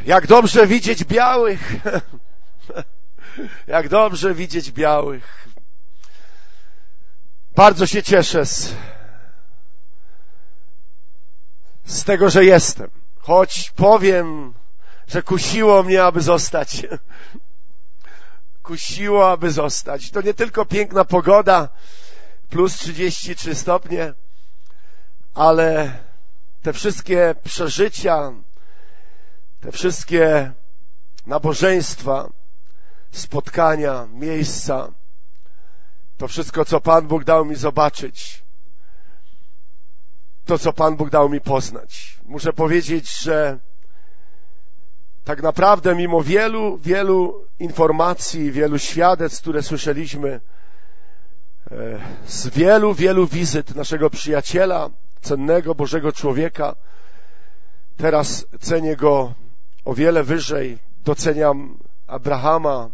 Jak dobrze widzieć białych. Jak dobrze widzieć białych. Bardzo się cieszę z tego, że jestem. Choć powiem, że kusiło mnie, aby zostać. Kusiło, aby zostać. To nie tylko piękna pogoda, plus 33 stopnie, ale te wszystkie przeżycia, te wszystkie nabożeństwa, spotkania, miejsca, to wszystko, co Pan Bóg dał mi zobaczyć, to, co Pan Bóg dał mi poznać. Muszę powiedzieć, że tak naprawdę mimo wielu informacji, wielu świadectw, które słyszeliśmy, z wielu wizyt naszego przyjaciela, cennego Bożego człowieka, teraz cenię go o wiele wyżej, doceniam Abrahama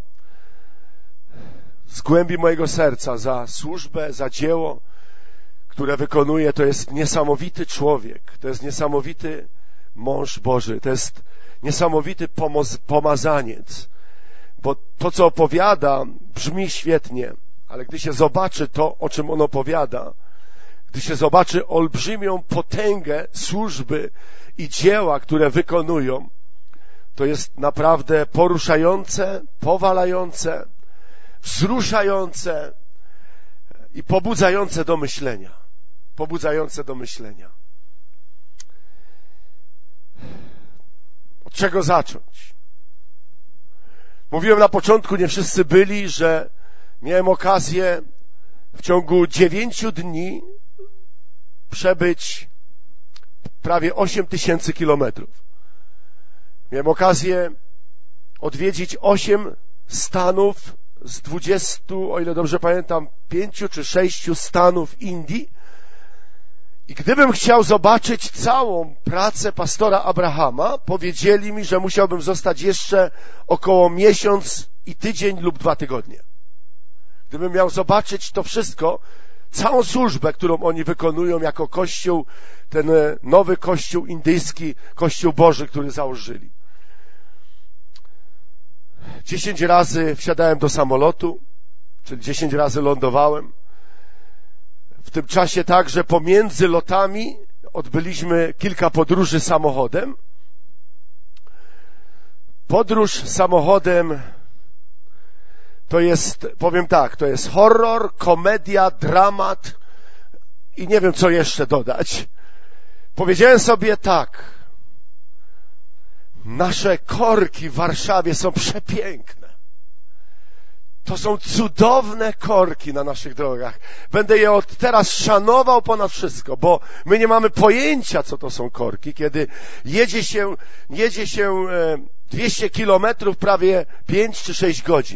z głębi mojego serca za służbę, za dzieło, które wykonuje. To jest niesamowity człowiek, to jest niesamowity mąż Boży, to jest niesamowity pomazaniec, bo to, co opowiada, brzmi świetnie, ale gdy się zobaczy to, o czym on opowiada, gdy się zobaczy olbrzymią potęgę służby i dzieła, które wykonują, to jest naprawdę poruszające, powalające, wzruszające i pobudzające do myślenia. Pobudzające do myślenia. Od czego zacząć? Mówiłem na początku, nie wszyscy byli, że miałem okazję w ciągu 9 dni przebyć prawie 8000 kilometrów. Miałem okazję odwiedzić 8 stanów z 20, o ile dobrze pamiętam, 5 czy 6 stanów Indii. I gdybym chciał zobaczyć całą pracę pastora Abrahama, powiedzieli mi, że musiałbym zostać jeszcze około miesiąc i tydzień lub 2 tygodnie. Gdybym miał zobaczyć to wszystko, całą służbę, którą oni wykonują jako Kościół, ten nowy Kościół indyjski, Kościół Boży, który założyli. 10 razy wsiadałem do samolotu, czyli 10 razy lądowałem. W tym czasie także pomiędzy lotami odbyliśmy kilka podróży samochodem. Podróż samochodem to jest, powiem tak, to jest horror, komedia, dramat i nie wiem, co jeszcze dodać. Powiedziałem sobie tak: nasze korki w Warszawie są przepiękne. To są cudowne korki na naszych drogach. Będę je od teraz szanował ponad wszystko, bo my nie mamy pojęcia, co to są korki, kiedy jedzie się 200 kilometrów, prawie 5 czy 6 godzin.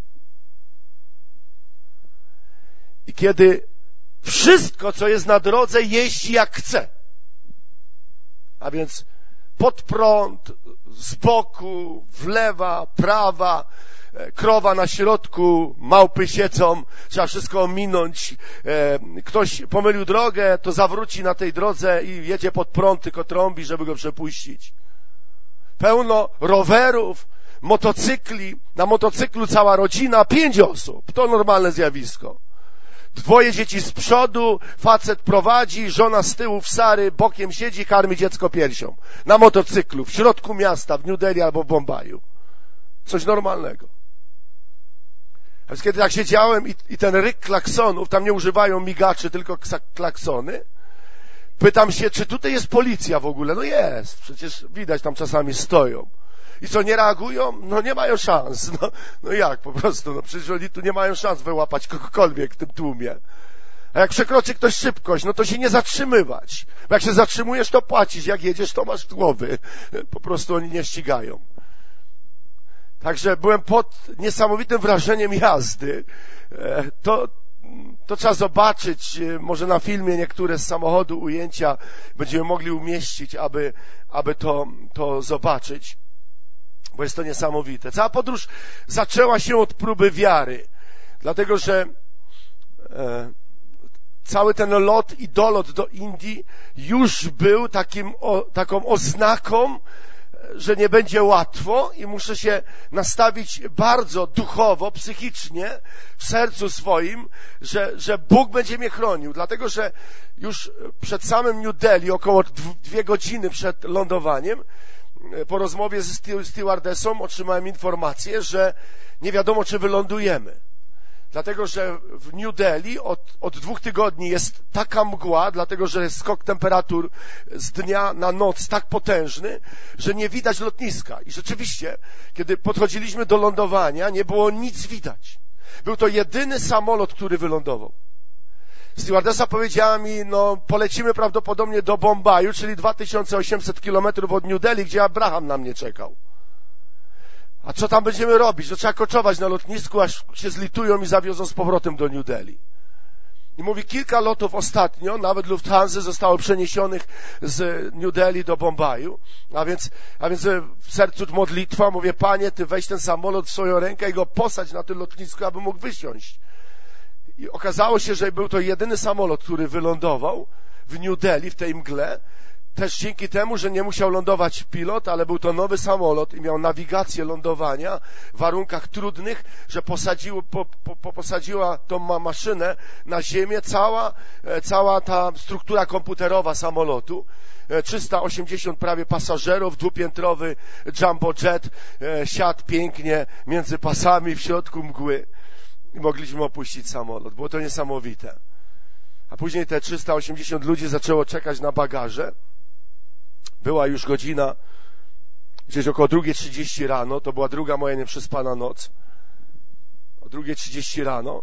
I kiedy wszystko, co jest na drodze, jeździ jak chce. A więc pod prąd, z boku, w lewa, prawa, krowa na środku, małpy siedzą, trzeba wszystko ominąć. Ktoś pomylił drogę, to zawróci na tej drodze i jedzie pod prąd, tylko trąbi, żeby go przepuścić. Pełno rowerów, motocykli, na motocyklu cała rodzina, 5 osób. To normalne zjawisko. 2 dzieci z przodu, facet prowadzi, żona z tyłu w sary, bokiem siedzi, karmi dziecko piersią. Na motocyklu, w środku miasta, w New Delhi albo w Bombaju. Coś normalnego. A więc kiedy tak siedziałem i ten ryk klaksonów, tam nie używają migaczy, tylko klaksony, pytam się, czy tutaj jest policja w ogóle? No jest, przecież widać, tam czasami stoją. I co, nie reagują? No nie mają szans. No jak po prostu? No przecież oni tu nie mają szans wyłapać kogokolwiek w tym tłumie. A jak przekroczy ktoś szybkość, no to się nie zatrzymywać. Bo jak się zatrzymujesz, to płacisz. Jak jedziesz, to masz głowy. Po prostu oni nie ścigają. Także byłem pod niesamowitym wrażeniem jazdy. To trzeba zobaczyć. Może na filmie niektóre z samochodu ujęcia będziemy mogli umieścić, aby to zobaczyć. Bo jest to niesamowite. Cała podróż zaczęła się od próby wiary. Dlatego, że cały ten lot i dolot do Indii już był taką oznaką że nie będzie łatwo i muszę się nastawić bardzo duchowo, psychicznie w sercu swoim, że Bóg będzie mnie chronił. Dlatego, że już przed samym New Delhi, około 2 godziny przed lądowaniem, po rozmowie ze stewardessą otrzymałem informację, że nie wiadomo, czy wylądujemy. Dlatego, że w New Delhi od 2 tygodni jest taka mgła, dlatego, że jest skok temperatur z dnia na noc tak potężny, że nie widać lotniska. I rzeczywiście, kiedy podchodziliśmy do lądowania, nie było nic widać. Był to jedyny samolot, który wylądował. Stewardessa powiedziała mi, polecimy prawdopodobnie do Bombaju, czyli 2800 kilometrów od New Delhi, gdzie Abraham na mnie czekał. A co tam będziemy robić? Trzeba koczować na lotnisku, aż się zlitują i zawiozą z powrotem do New Delhi. I mówi, kilka lotów ostatnio, nawet Lufthansa zostało przeniesionych z New Delhi do Bombaju. A więc w sercu modlitwa, mówię, Panie, Ty weź ten samolot w swoją rękę i go posadź na tym lotnisku, aby mógł wysiąść. I okazało się, że był to jedyny samolot, który wylądował w New Delhi, w tej mgle. Też dzięki temu, że nie musiał lądować pilot, ale był to nowy samolot i miał nawigację lądowania w warunkach trudnych, że posadziła tą maszynę na ziemię cała ta struktura komputerowa samolotu. 380 prawie pasażerów, 2-piętrowy jumbo jet siadł pięknie między pasami w środku mgły i mogliśmy opuścić samolot. Było to niesamowite. A później te 380 ludzi zaczęło czekać na bagaże. Była już godzina, gdzieś około 2:30 rano, to była druga moja nieprzespana noc. O 2:30 rano.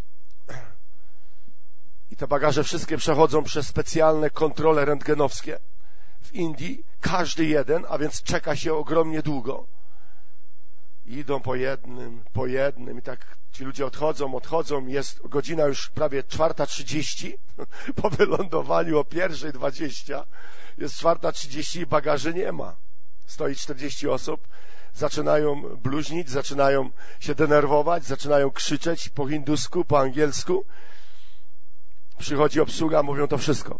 I te bagaże wszystkie przechodzą przez specjalne kontrole rentgenowskie w Indii. Każdy jeden, a więc czeka się ogromnie długo. Idą po jednym i tak ci ludzie odchodzą. Jest godzina już prawie 4:30 po wylądowaniu o 1:20. Jest 4:30 i bagaży nie ma. Stoi 40 osób, zaczynają bluźnić, zaczynają się denerwować, zaczynają krzyczeć po hindusku, po angielsku. Przychodzi obsługa, mówią to wszystko.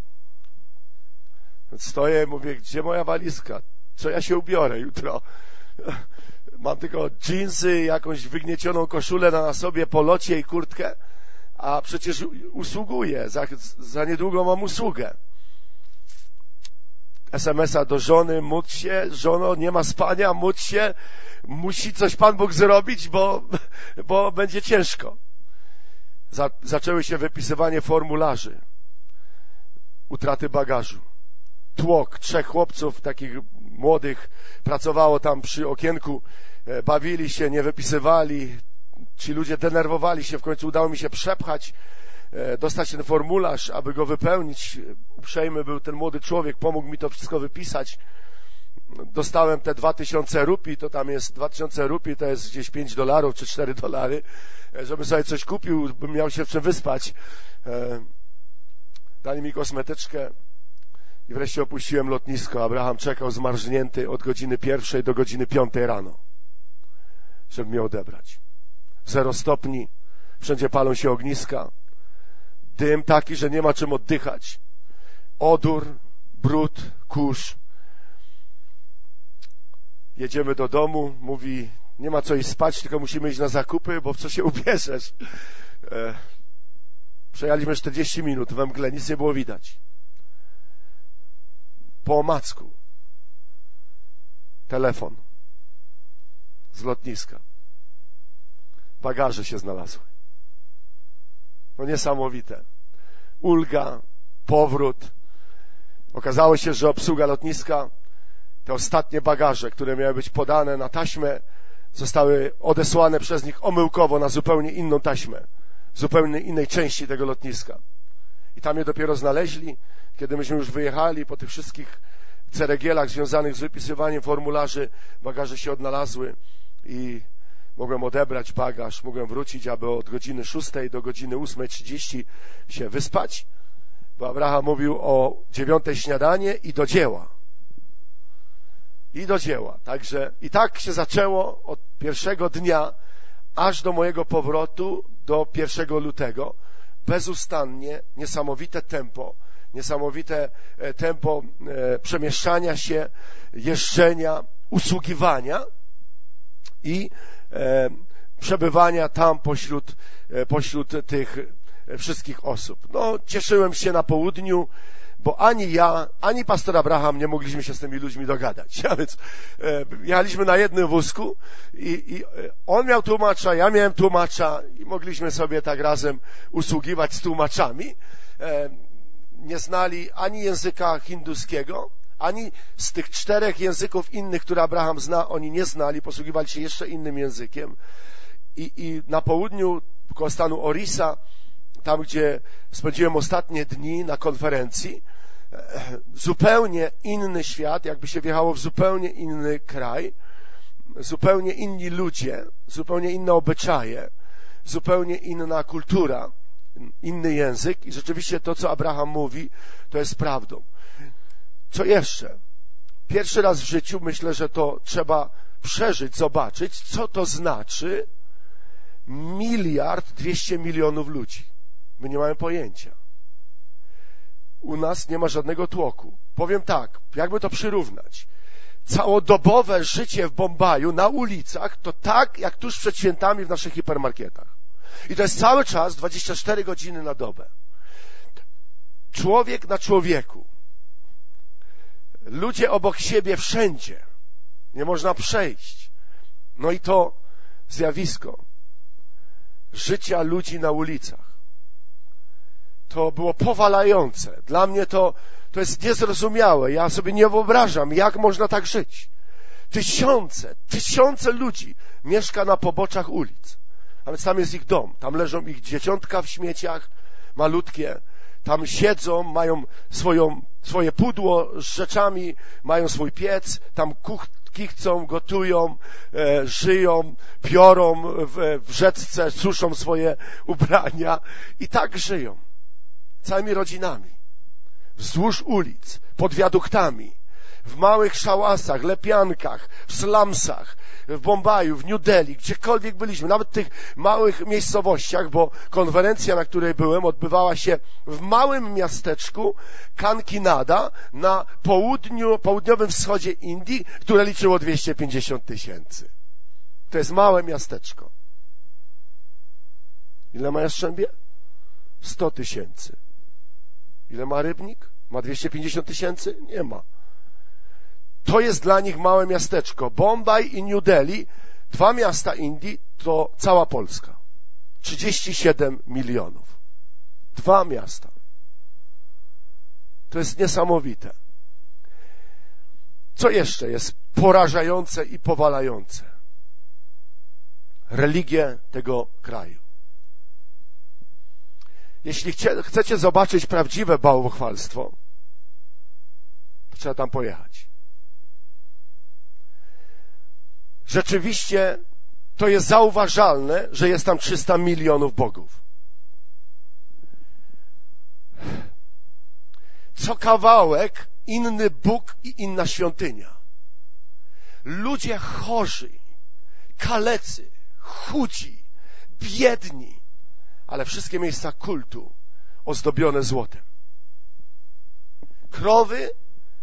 Stoję, mówię, gdzie moja walizka? Co ja się ubiorę jutro? Mam tylko dżinsy, jakąś wygniecioną koszulę na sobie, polocie i kurtkę, a przecież usługuję, za niedługo mam usługę. SMS-a do żony, módl się, żono, nie ma spania, módl się, musi coś Pan Bóg zrobić, bo będzie ciężko. Zaczęły się wypisywanie formularzy utraty bagażu. Tłok 3 chłopców, takich młodych, pracowało tam przy okienku, bawili się, nie wypisywali. Ci ludzie denerwowali się, w końcu udało mi się przepchać, dostać ten formularz, aby go wypełnić. Uprzejmy był ten młody człowiek, pomógł mi to wszystko wypisać. Dostałem te 2000 rupii, to tam jest 2000 rupii, to jest gdzieś $5 czy $4, żebym sobie coś kupił, bym miał się w czym wyspać. Dali mi kosmetyczkę i wreszcie opuściłem lotnisko. Abraham czekał zmarznięty od godziny 1 do godziny 5 rano, żeby mnie odebrać. 0 stopni, wszędzie palą się ogniska, dym taki, że nie ma czym oddychać, odór, brud, kurz. Jedziemy do domu, mówi, nie ma co iść spać, tylko musimy iść na zakupy, bo w co się ubierzesz? Przejechaliśmy 40 minut we mgle, nic nie było widać. Po omacku telefon z lotniska. Bagaże się znalazły. No niesamowite. Ulga, powrót. Okazało się, że obsługa lotniska, te ostatnie bagaże, które miały być podane na taśmę, zostały odesłane przez nich omyłkowo na zupełnie inną taśmę, zupełnie innej części tego lotniska. I tam je dopiero znaleźli, kiedy myśmy już wyjechali po tych wszystkich ceregielach związanych z wypisywaniem formularzy. Bagaże się odnalazły i mogłem odebrać bagaż, mogłem wrócić, aby od godziny 6 do godziny 8:30 się wyspać, bo Abraham mówił o 9 śniadanie i do dzieła. I do dzieła. Także i tak się zaczęło od pierwszego dnia aż do mojego powrotu do 1 lutego. Bezustannie, niesamowite tempo, niesamowite tempo przemieszczania się, jeżdżenia, usługiwania i przebywania tam pośród tych wszystkich osób. No, cieszyłem się na południu, bo ani ja, ani pastor Abraham nie mogliśmy się z tymi ludźmi dogadać. A więc jechaliśmy na jednym wózku i on miał tłumacza, ja miałem tłumacza i mogliśmy sobie tak razem usługiwać z tłumaczami. Nie znali ani języka hinduskiego, ani z tych 4 języków innych, które Abraham zna, oni nie znali, posługiwali się jeszcze innym językiem. I na południu, koło stanu Orissa, tam gdzie spędziłem ostatnie dni na konferencji, zupełnie inny świat, jakby się wjechało w zupełnie inny kraj, zupełnie inni ludzie, zupełnie inne obyczaje, zupełnie inna kultura, inny język i rzeczywiście to, co Abraham mówi, to jest prawdą. Co jeszcze? Pierwszy raz w życiu myślę, że to trzeba przeżyć, zobaczyć, co to znaczy 1,2 miliarda ludzi. My nie mamy pojęcia. U nas nie ma żadnego tłoku. Powiem tak, jakby to przyrównać. Całodobowe życie w Bombaju na ulicach to tak, jak tuż przed świętami w naszych hipermarketach. I to jest cały czas 24 godziny na dobę. Człowiek na człowieku. Ludzie obok siebie wszędzie. Nie można przejść. No i to zjawisko życia ludzi na ulicach. To było powalające. Dla mnie to jest niezrozumiałe. Ja sobie nie wyobrażam, jak można tak żyć. Tysiące ludzi mieszka na poboczach ulic. A więc tam jest ich dom. Tam leżą ich dzieciątka w śmieciach, malutkie. Tam siedzą, mają swoje pudło z rzeczami, mają swój piec, tam kichcą, gotują, żyją, piorą w rzeczce, suszą swoje ubrania i tak żyją. Całymi rodzinami. Wzdłuż ulic, pod wiaduktami, w małych szałasach, lepiankach, w slumsach, w Bombaju, w New Delhi, gdziekolwiek byliśmy, nawet w tych małych miejscowościach, bo konferencja, na której byłem, odbywała się w małym miasteczku Kankinada na południowym wschodzie Indii, które liczyło 250 000. To jest małe miasteczko. Ile ma Jastrzębie? 100 000. Ile ma Rybnik? Ma 250 000? Nie ma. To jest dla nich małe miasteczko. Bombaj i New Delhi, 2 miasta Indii, to cała Polska. 37 milionów. 2 miasta. To jest niesamowite. Co jeszcze jest porażające i powalające? Religie tego kraju. Jeśli chcecie zobaczyć prawdziwe bałwochwalstwo, to trzeba tam pojechać. Rzeczywiście to jest zauważalne, że jest tam 300 milionów bogów. Co kawałek inny Bóg i inna świątynia. Ludzie chorzy, kalecy, chudzi, biedni, ale wszystkie miejsca kultu ozdobione złotem. Krowy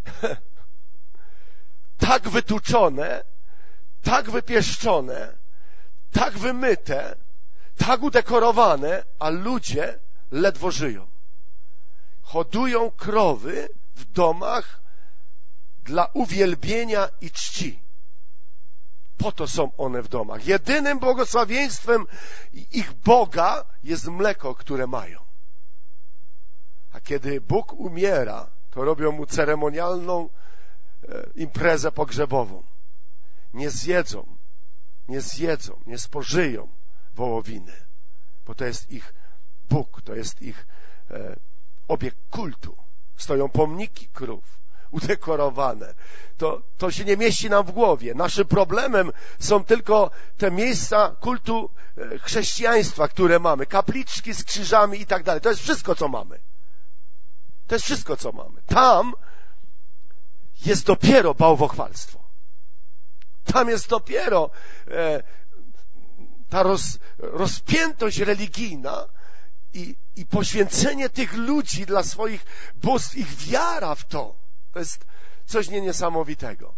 tak wytuczone, tak wypieszczone, tak wymyte, tak udekorowane, a ludzie ledwo żyją. Hodują krowy w domach dla uwielbienia i czci. Po to są one w domach. Jedynym błogosławieństwem ich Boga jest mleko, które mają. A kiedy Bóg umiera, to robią mu ceremonialną imprezę pogrzebową. Nie zjedzą, nie spożyją wołowiny, bo to jest ich Bóg, to jest ich obiekt kultu. Stoją pomniki krów, udekorowane. To się nie mieści nam w głowie. Naszym problemem są tylko te miejsca kultu chrześcijaństwa, które mamy. Kapliczki z krzyżami i tak dalej. To jest wszystko, co mamy. To jest wszystko, co mamy. Tam jest dopiero bałwochwalstwo. Tam jest dopiero ta rozpiętość religijna I poświęcenie tych ludzi dla swoich bóstw, ich wiara w to jest coś niesamowitego.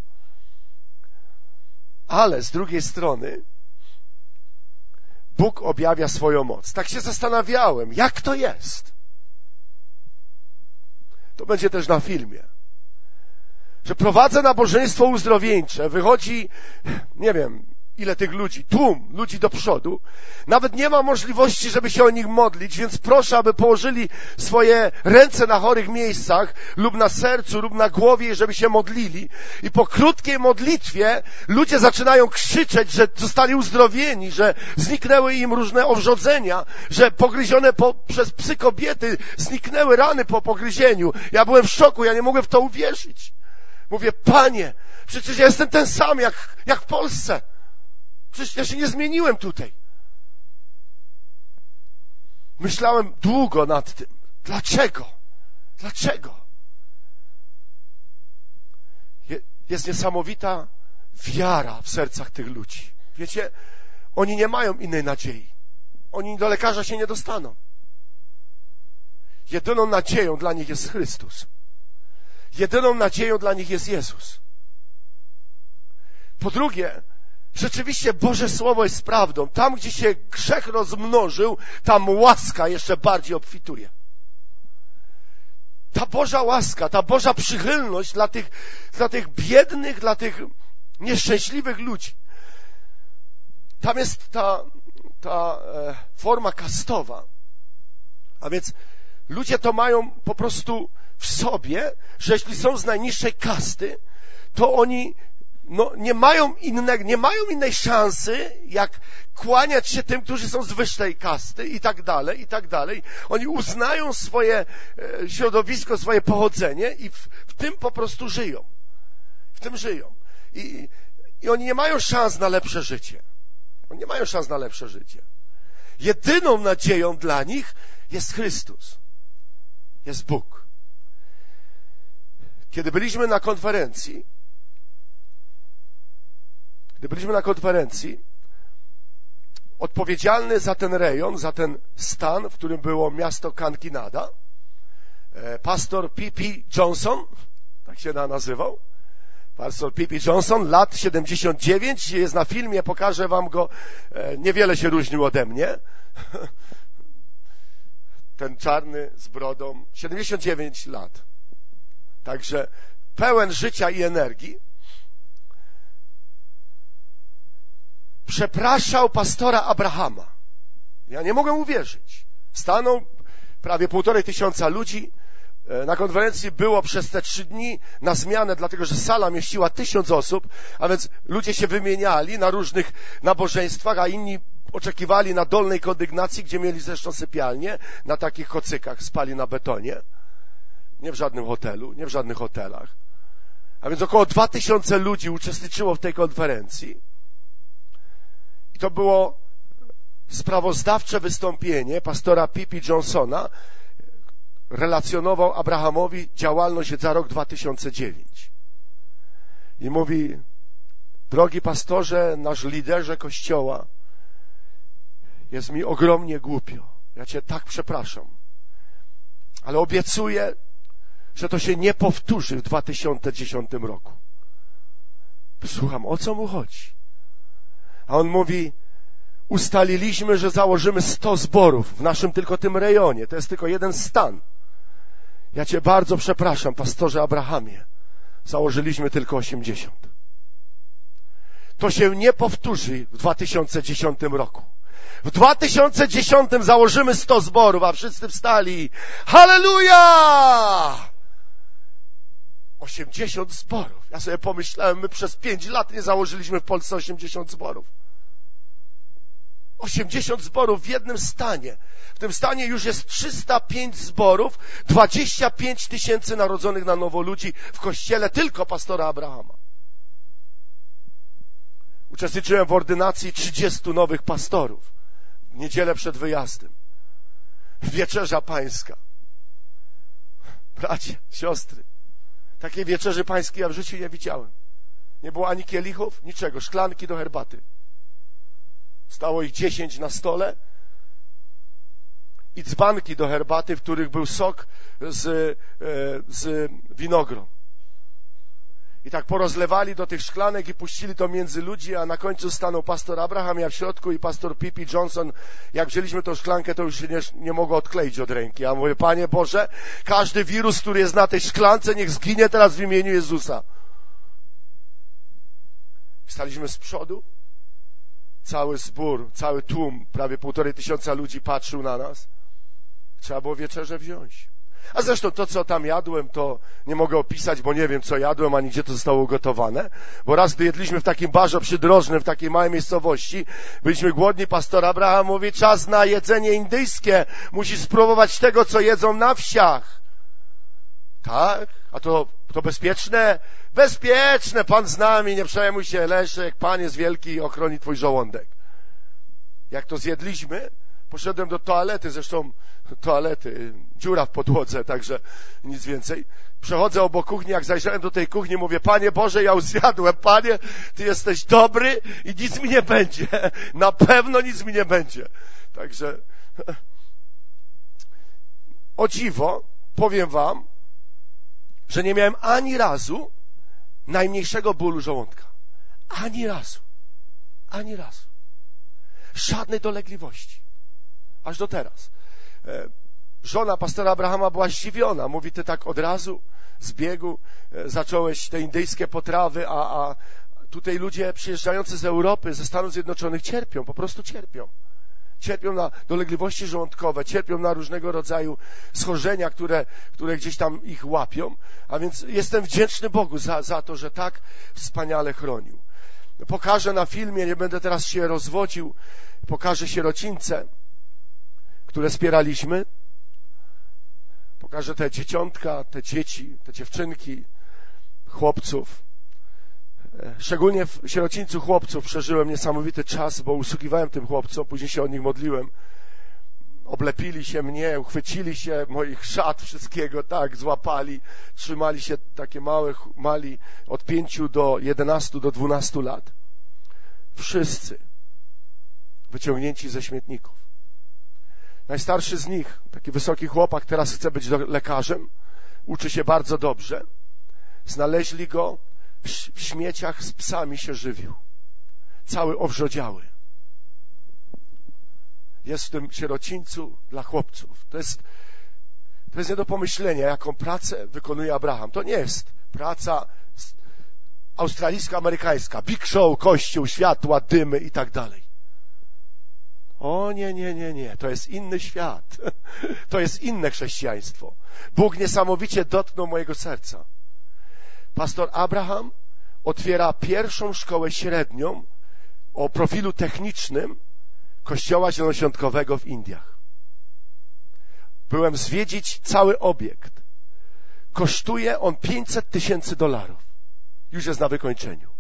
Ale z drugiej strony Bóg objawia swoją moc. Tak się zastanawiałem, jak to jest. To będzie też na filmie. Że prowadzę nabożeństwo uzdrowieńcze, wychodzi, nie wiem, ile tych ludzi, tłum ludzi do przodu, nawet nie ma możliwości, żeby się o nich modlić, więc proszę, aby położyli swoje ręce na chorych miejscach lub na sercu, lub na głowie, żeby się modlili. I po krótkiej modlitwie ludzie zaczynają krzyczeć, że zostali uzdrowieni, że zniknęły im różne owrzodzenia, że pogryzione przez psy kobiety zniknęły rany po pogryzieniu. Ja byłem w szoku, ja nie mogłem w to uwierzyć. Mówię, Panie, przecież ja jestem ten sam jak w Polsce. Przecież ja się nie zmieniłem tutaj. Myślałem długo nad tym. Dlaczego? Dlaczego? Jest niesamowita wiara w sercach tych ludzi. Wiecie, oni nie mają innej nadziei. Oni do lekarza się nie dostaną. Jedyną nadzieją dla nich jest Chrystus. Jedyną nadzieją dla nich jest Jezus. Po drugie, rzeczywiście Boże Słowo jest prawdą. Tam, gdzie się grzech rozmnożył, tam łaska jeszcze bardziej obfituje. Ta Boża łaska, ta Boża przychylność dla tych biednych, dla tych nieszczęśliwych ludzi. Tam jest ta forma kastowa. A więc ludzie to mają po prostu w sobie, że jeśli są z najniższej kasty, to oni nie mają innej szansy, jak kłaniać się tym, którzy są z wyższej kasty i tak dalej, i tak dalej. Oni uznają swoje środowisko, swoje pochodzenie i w tym po prostu żyją. W tym żyją. I oni nie mają szans na lepsze życie. Oni nie mają szans na lepsze życie. Jedyną nadzieją dla nich jest Chrystus. Jest Bóg. Kiedy byliśmy na konferencji, odpowiedzialny za ten rejon, za ten stan, w którym było miasto Kankinada, pastor P.P. Johnson, tak się nazywał, pastor P.P. Johnson, lat 79, jest na filmie, pokażę wam go, niewiele się różnił ode mnie, ten czarny z brodą, 79 lat, także pełen życia i energii. Przepraszał pastora Abrahama. Ja nie mogę uwierzyć. Stanął prawie 1500 ludzi. Na konferencji było przez te 3 dni na zmianę, dlatego że sala mieściła 1000 osób, a więc ludzie się wymieniali na różnych nabożeństwach, a inni oczekiwali na dolnej kondygnacji, gdzie mieli zresztą sypialnię, na takich kocykach spali na betonie. Nie w żadnym hotelu, nie w żadnych hotelach. A więc około 2000 ludzi uczestniczyło w tej konferencji. To było sprawozdawcze wystąpienie pastora P.P. Johnsona. Relacjonował Abrahamowi działalność za rok 2009. I mówi, drogi pastorze, nasz liderze Kościoła, jest mi ogromnie głupio. Ja Cię tak przepraszam. Ale obiecuję, że to się nie powtórzy w 2010 roku. Słucham, o co mu chodzi? A on mówi, ustaliliśmy, że założymy 100 zborów w naszym tylko tym rejonie. To jest tylko jeden stan. Ja Cię bardzo przepraszam, pastorze Abrahamie. Założyliśmy tylko 80. To się nie powtórzy w 2010 roku. W 2010 założymy 100 zborów, a wszyscy wstali. Halleluja! 80 zborów. Ja sobie pomyślałem, my przez 5 lat nie założyliśmy w Polsce 80 zborów. 80 zborów w jednym stanie. W tym stanie już jest 305 zborów, 25 000 narodzonych na nowo ludzi w kościele tylko pastora Abrahama. Uczestniczyłem w ordynacji 30 nowych pastorów w niedzielę przed wyjazdem. Wieczerza pańska. Bracia, siostry, takiej wieczerzy pańskiej ja w życiu nie widziałem. Nie było ani kielichów, niczego, szklanki do herbaty. Stało ich 10 na stole i dzbanki do herbaty, w których był sok z winogron. I tak porozlewali do tych szklanek i puścili to między ludzi, a na końcu stanął pastor Abraham, ja w środku i pastor Pippi Johnson. Jak wzięliśmy tą szklankę, to już się nie mogło odkleić od ręki. Ja mówię, Panie Boże, każdy wirus, który jest na tej szklance, niech zginie teraz w imieniu Jezusa. Staliśmy z przodu, cały zbór, cały tłum, prawie 1500 ludzi patrzył na nas. Trzeba było wieczerzę wziąć. A zresztą to, co tam jadłem, to nie mogę opisać, bo nie wiem, co jadłem, ani gdzie to zostało ugotowane. Bo raz, gdy jedliśmy w takim barze przydrożnym, w takiej małej miejscowości, byliśmy głodni, pastor Abraham mówi, czas na jedzenie indyjskie, musisz spróbować tego, co jedzą na wsiach. Tak? A to bezpieczne? Bezpieczne, Pan z nami, nie przejmuj się, Leszek, Pan jest wielki i ochroni twój żołądek. Jak to zjedliśmy, poszedłem do toalety, zresztą toalety, dziura w podłodze, także nic więcej. Przechodzę obok kuchni, jak zajrzałem do tej kuchni, mówię, Panie Boże, ja już zjadłem, Panie, Ty jesteś dobry i nic mi nie będzie. Na pewno nic mi nie będzie. Także o dziwo, powiem wam, że nie miałem ani razu najmniejszego bólu żołądka. Ani razu. Ani razu. Żadnej dolegliwości. Aż do teraz. Żona pastora Abrahama była zdziwiona. Mówi, ty tak od razu z biegu zacząłeś te indyjskie potrawy, a tutaj ludzie przyjeżdżający z Europy, ze Stanów Zjednoczonych cierpią, po prostu cierpią. Cierpią na dolegliwości żołądkowe, cierpią na różnego rodzaju schorzenia, które gdzieś tam ich łapią. A więc jestem wdzięczny Bogu za to, że tak wspaniale chronił. Pokażę na filmie, nie będę teraz się rozwodził, pokażę sierocińce, które wspieraliśmy. Pokażę te dzieciątka, te dzieci, te dziewczynki, chłopców. Szczególnie w sierocińcu chłopców przeżyłem niesamowity czas, bo usługiwałem tym chłopcom, później się o nich modliłem. Oblepili się mnie, uchwycili się moich szat, wszystkiego, tak, złapali, trzymali się takie mali od 5 do 11 do 12 lat. Wszyscy wyciągnięci ze śmietników. Najstarszy z nich, taki wysoki chłopak, teraz chce być lekarzem, uczy się bardzo dobrze. Znaleźli go w śmieciach, z psami się żywił. Cały owrzodziały. Jest w tym sierocińcu dla chłopców. To jest nie do pomyślenia, jaką pracę wykonuje Abraham. To nie jest praca australijsko-amerykańska. Big show, kościół, światła, dymy i tak dalej. O nie. To jest inny świat. To jest inne chrześcijaństwo. Bóg niesamowicie dotknął mojego serca. Pastor Abraham otwiera pierwszą szkołę średnią o profilu technicznym Kościoła Zielonoświątkowego w Indiach. Byłem zwiedzić cały obiekt. Kosztuje on $500,000. Już jest na wykończeniu.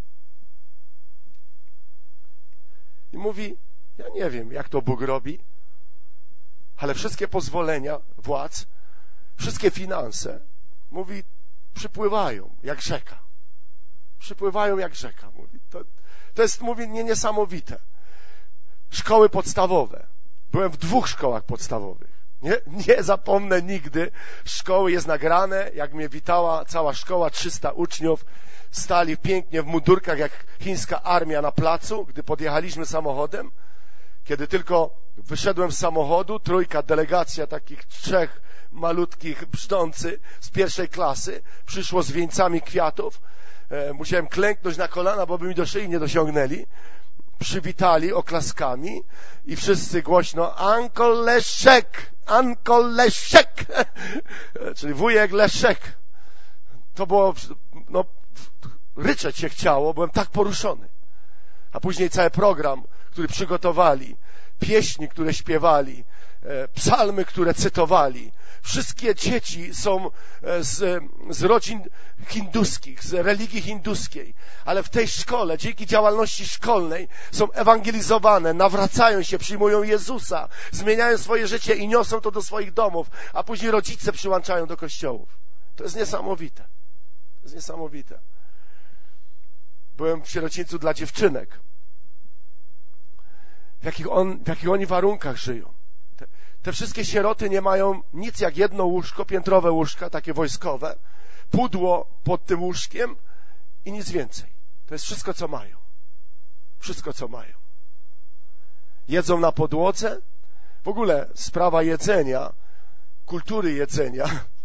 I mówi, ja nie wiem, jak to Bóg robi, ale wszystkie pozwolenia władz, wszystkie finanse, mówi, przypływają jak rzeka. Przypływają jak rzeka. Mówi. To jest, mówi, niesamowite. Szkoły podstawowe. Byłem w 2 szkołach podstawowych. Nie zapomnę nigdy. Szkoły jest nagrane, jak mnie witała cała szkoła, 300 uczniów. Stali pięknie w mundurkach jak chińska armia na placu, gdy podjechaliśmy samochodem. Kiedy tylko wyszedłem z samochodu, 3 delegacja takich 3 malutkich brzdący z 1. klasy przyszło z wieńcami kwiatów. Musiałem klęknąć na kolana, bo by mi do szyi nie dosiągnęli. Przywitali oklaskami i wszyscy głośno Uncle Leszek, Uncle Leszek, czyli wujek Leszek. To było, ryczeć się chciało, byłem tak poruszony. A później cały program, który przygotowali, pieśni, które śpiewali, psalmy, które cytowali. Wszystkie dzieci są z rodzin hinduskich, z religii hinduskiej, ale w tej szkole, dzięki działalności szkolnej, są ewangelizowane, nawracają się, przyjmują Jezusa, zmieniają swoje życie i niosą to do swoich domów, a później rodzice przyłączają do kościołów. To jest niesamowite. To jest niesamowite. Byłem w sierocińcu dla dziewczynek. W jakich oni warunkach żyją. Te wszystkie sieroty nie mają nic jak jedno łóżko, piętrowe łóżka, takie wojskowe, pudło pod tym łóżkiem i nic więcej. To jest wszystko, co mają. Wszystko, co mają. Jedzą na podłodze. W ogóle sprawa jedzenia, kultury jedzenia.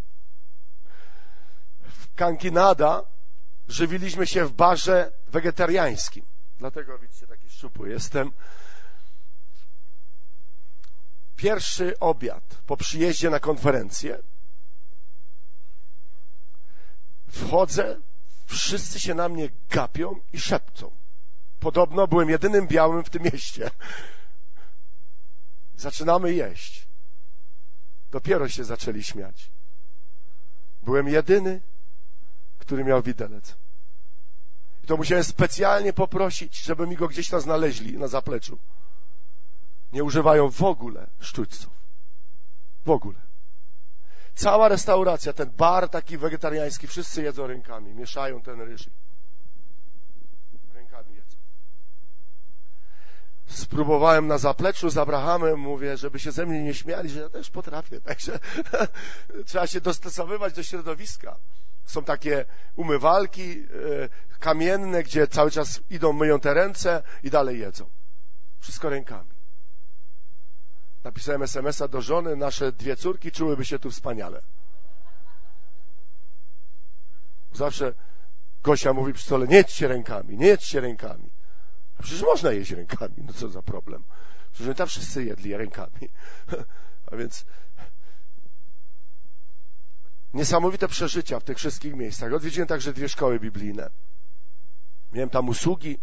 W Kankinada żywiliśmy się w barze wegetariańskim. Dlatego, widzicie, taki szczupły jestem. Pierwszy obiad po przyjeździe na konferencję. Wchodzę, wszyscy się na mnie gapią i szepczą. Podobno byłem jedynym białym w tym mieście. Zaczynamy jeść. Dopiero się zaczęli śmiać. Byłem jedyny, który miał widelec. I to musiałem specjalnie poprosić, żeby mi go gdzieś tam znaleźli na zapleczu. Nie używają w ogóle sztućców. W ogóle. Cała restauracja, ten bar taki wegetariański, wszyscy jedzą rękami, mieszają ten ryż. Rękami jedzą. Spróbowałem na zapleczu z Abrahamem, mówię, żeby się ze mnie nie śmiali, że ja też potrafię, także trzeba się dostosowywać do środowiska. Są takie umywalki kamienne, gdzie cały czas idą, myją te ręce i dalej jedzą. Wszystko rękami. Napisałem SMS-a do żony, nasze 2 córki czułyby się tu wspaniale. Zawsze Gosia mówi przy stole, nie jedźcie rękami, nie jedźcie rękami. A przecież można jeść rękami, no co za problem. Przecież my tam wszyscy jedli rękami. A więc niesamowite przeżycia w tych wszystkich miejscach. Odwiedziłem także 2 szkoły biblijne. Miałem tam usługi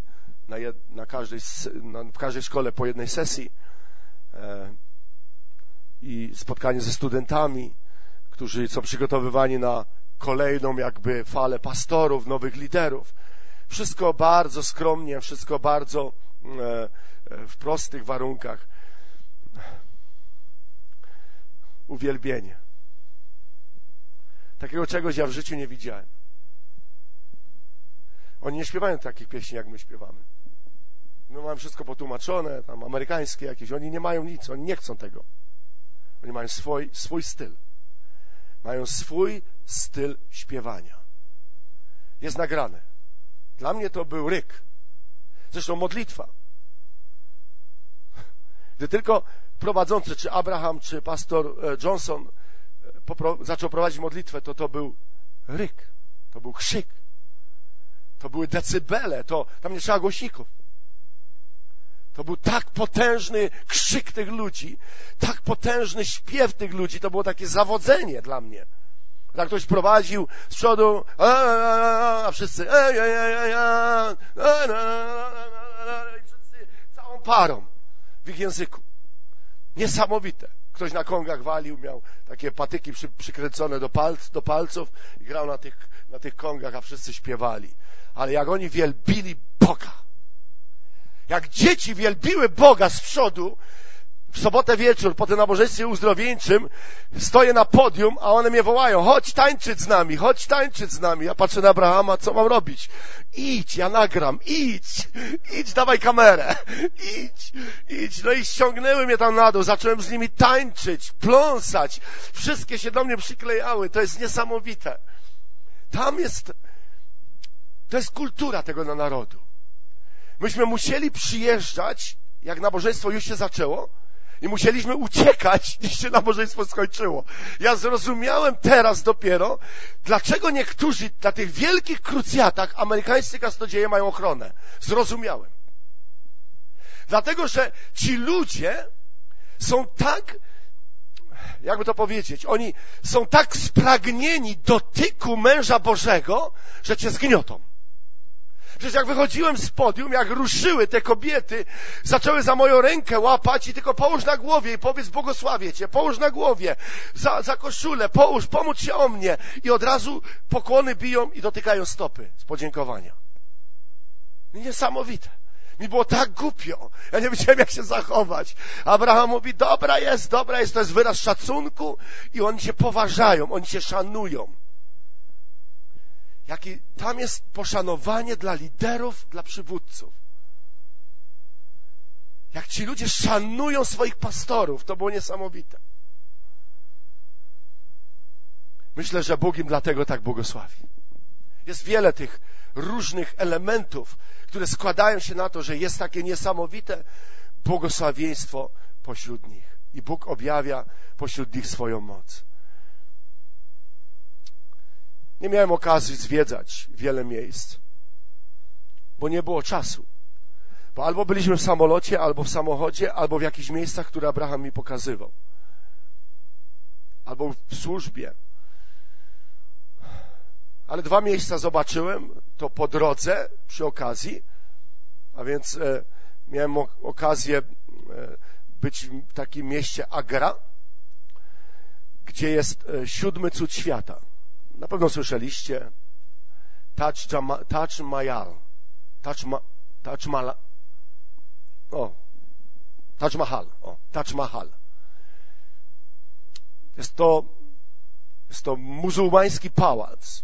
w każdej szkole po jednej sesji i spotkanie ze studentami, którzy są przygotowywani na kolejną jakby falę pastorów, nowych liderów. Wszystko bardzo skromnie, wszystko bardzo w prostych warunkach. Uwielbienie. Takiego czegoś ja w życiu nie widziałem. Oni nie śpiewają takich pieśni, jak my śpiewamy. My mamy wszystko potłumaczone, tam amerykańskie jakieś. Oni nie mają nic, oni nie chcą tego. Oni mają swój styl. Mają swój styl śpiewania. Jest nagrane. Dla mnie to był ryk. Zresztą modlitwa. Gdy tylko prowadzący, czy Abraham, czy pastor Johnson zaczął prowadzić modlitwę, to był ryk. To był krzyk. To były decybele. Tam nie trzeba głośników. To był tak potężny krzyk tych ludzi, tak potężny śpiew tych ludzi, to było takie zawodzenie dla mnie. Tak ktoś prowadził z przodu, a wszyscy i wszyscy całą parą w ich języku. Niesamowite. Ktoś na kongach walił, miał takie patyki przykręcone do palców i grał na tych kongach, a wszyscy śpiewali. Ale jak oni wielbili Boga, jak dzieci wielbiły Boga z przodu, w sobotę wieczór po tym nabożeństwie uzdrowieńczym stoję na podium, a one mnie wołają, chodź tańczyć z nami, chodź tańczyć z nami. Ja patrzę na Abrahama, co mam robić? Idź, ja nagram, idź, dawaj kamerę, idź. No i ściągnęły mnie tam na dół, zacząłem z nimi tańczyć, pląsać. Wszystkie się do mnie przyklejały, to jest niesamowite. To jest kultura tego narodu. Myśmy musieli przyjeżdżać, jak nabożeństwo już się zaczęło, i musieliśmy uciekać, niż się nabożeństwo skończyło. Ja zrozumiałem teraz dopiero, dlaczego niektórzy na tych wielkich krucjatach amerykańscy kaznodzieje mają ochronę. Zrozumiałem. Dlatego, że ci ludzie są tak, jakby to powiedzieć, oni są tak spragnieni dotyku męża Bożego, że cię zgniotą. Przecież jak wychodziłem z podium, jak ruszyły te kobiety, zaczęły za moją rękę łapać i tylko połóż na głowie i powiedz błogosławię Cię, połóż na głowie, za koszulę, pomóż się o mnie. I od razu pokłony biją i dotykają stopy z podziękowania. Niesamowite. Mi było tak głupio. Ja nie wiedziałem, jak się zachować. Abraham mówi, dobra jest, to jest wyraz szacunku i oni się poważają, oni się szanują. Jakie tam jest poszanowanie dla liderów, dla przywódców. Jak ci ludzie szanują swoich pastorów, to było niesamowite. Myślę, że Bóg im dlatego tak błogosławi. Jest wiele tych różnych elementów, które składają się na to, że jest takie niesamowite błogosławieństwo pośród nich. I Bóg objawia pośród nich swoją moc. Nie miałem okazji zwiedzać wiele miejsc, bo nie było czasu. Bo albo byliśmy w samolocie, albo w samochodzie, albo w jakichś miejscach, które Abraham mi pokazywał. Albo w służbie. Ale 2 miejsca zobaczyłem, to po drodze, przy okazji, a więc miałem okazję być w takim mieście Agra, gdzie jest 7. cud świata. Na pewno słyszeliście Taj Mahal. Jest to muzułmański pałac.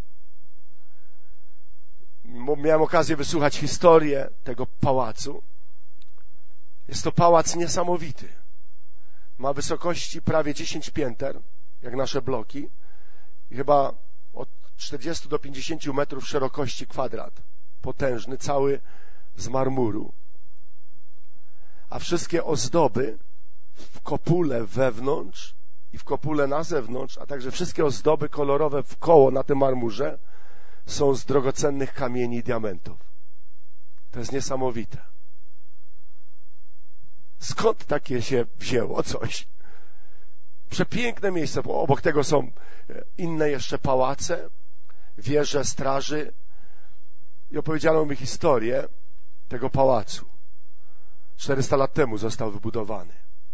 Miałem okazję wysłuchać historię tego pałacu. Jest to pałac niesamowity. Ma wysokości prawie 10 pięter, jak nasze bloki. I chyba od 40 do 50 metrów szerokości kwadrat. Potężny, cały z marmuru. A wszystkie ozdoby w kopule wewnątrz i w kopule na zewnątrz, a także wszystkie ozdoby kolorowe wkoło na tym marmurze są z drogocennych kamieni i diamentów. To jest niesamowite. Skąd takie się wzięło coś? Przepiękne miejsce, bo obok tego są inne jeszcze pałace, wieże straży i opowiedziano mi historię tego pałacu. 400 lat temu został wybudowany.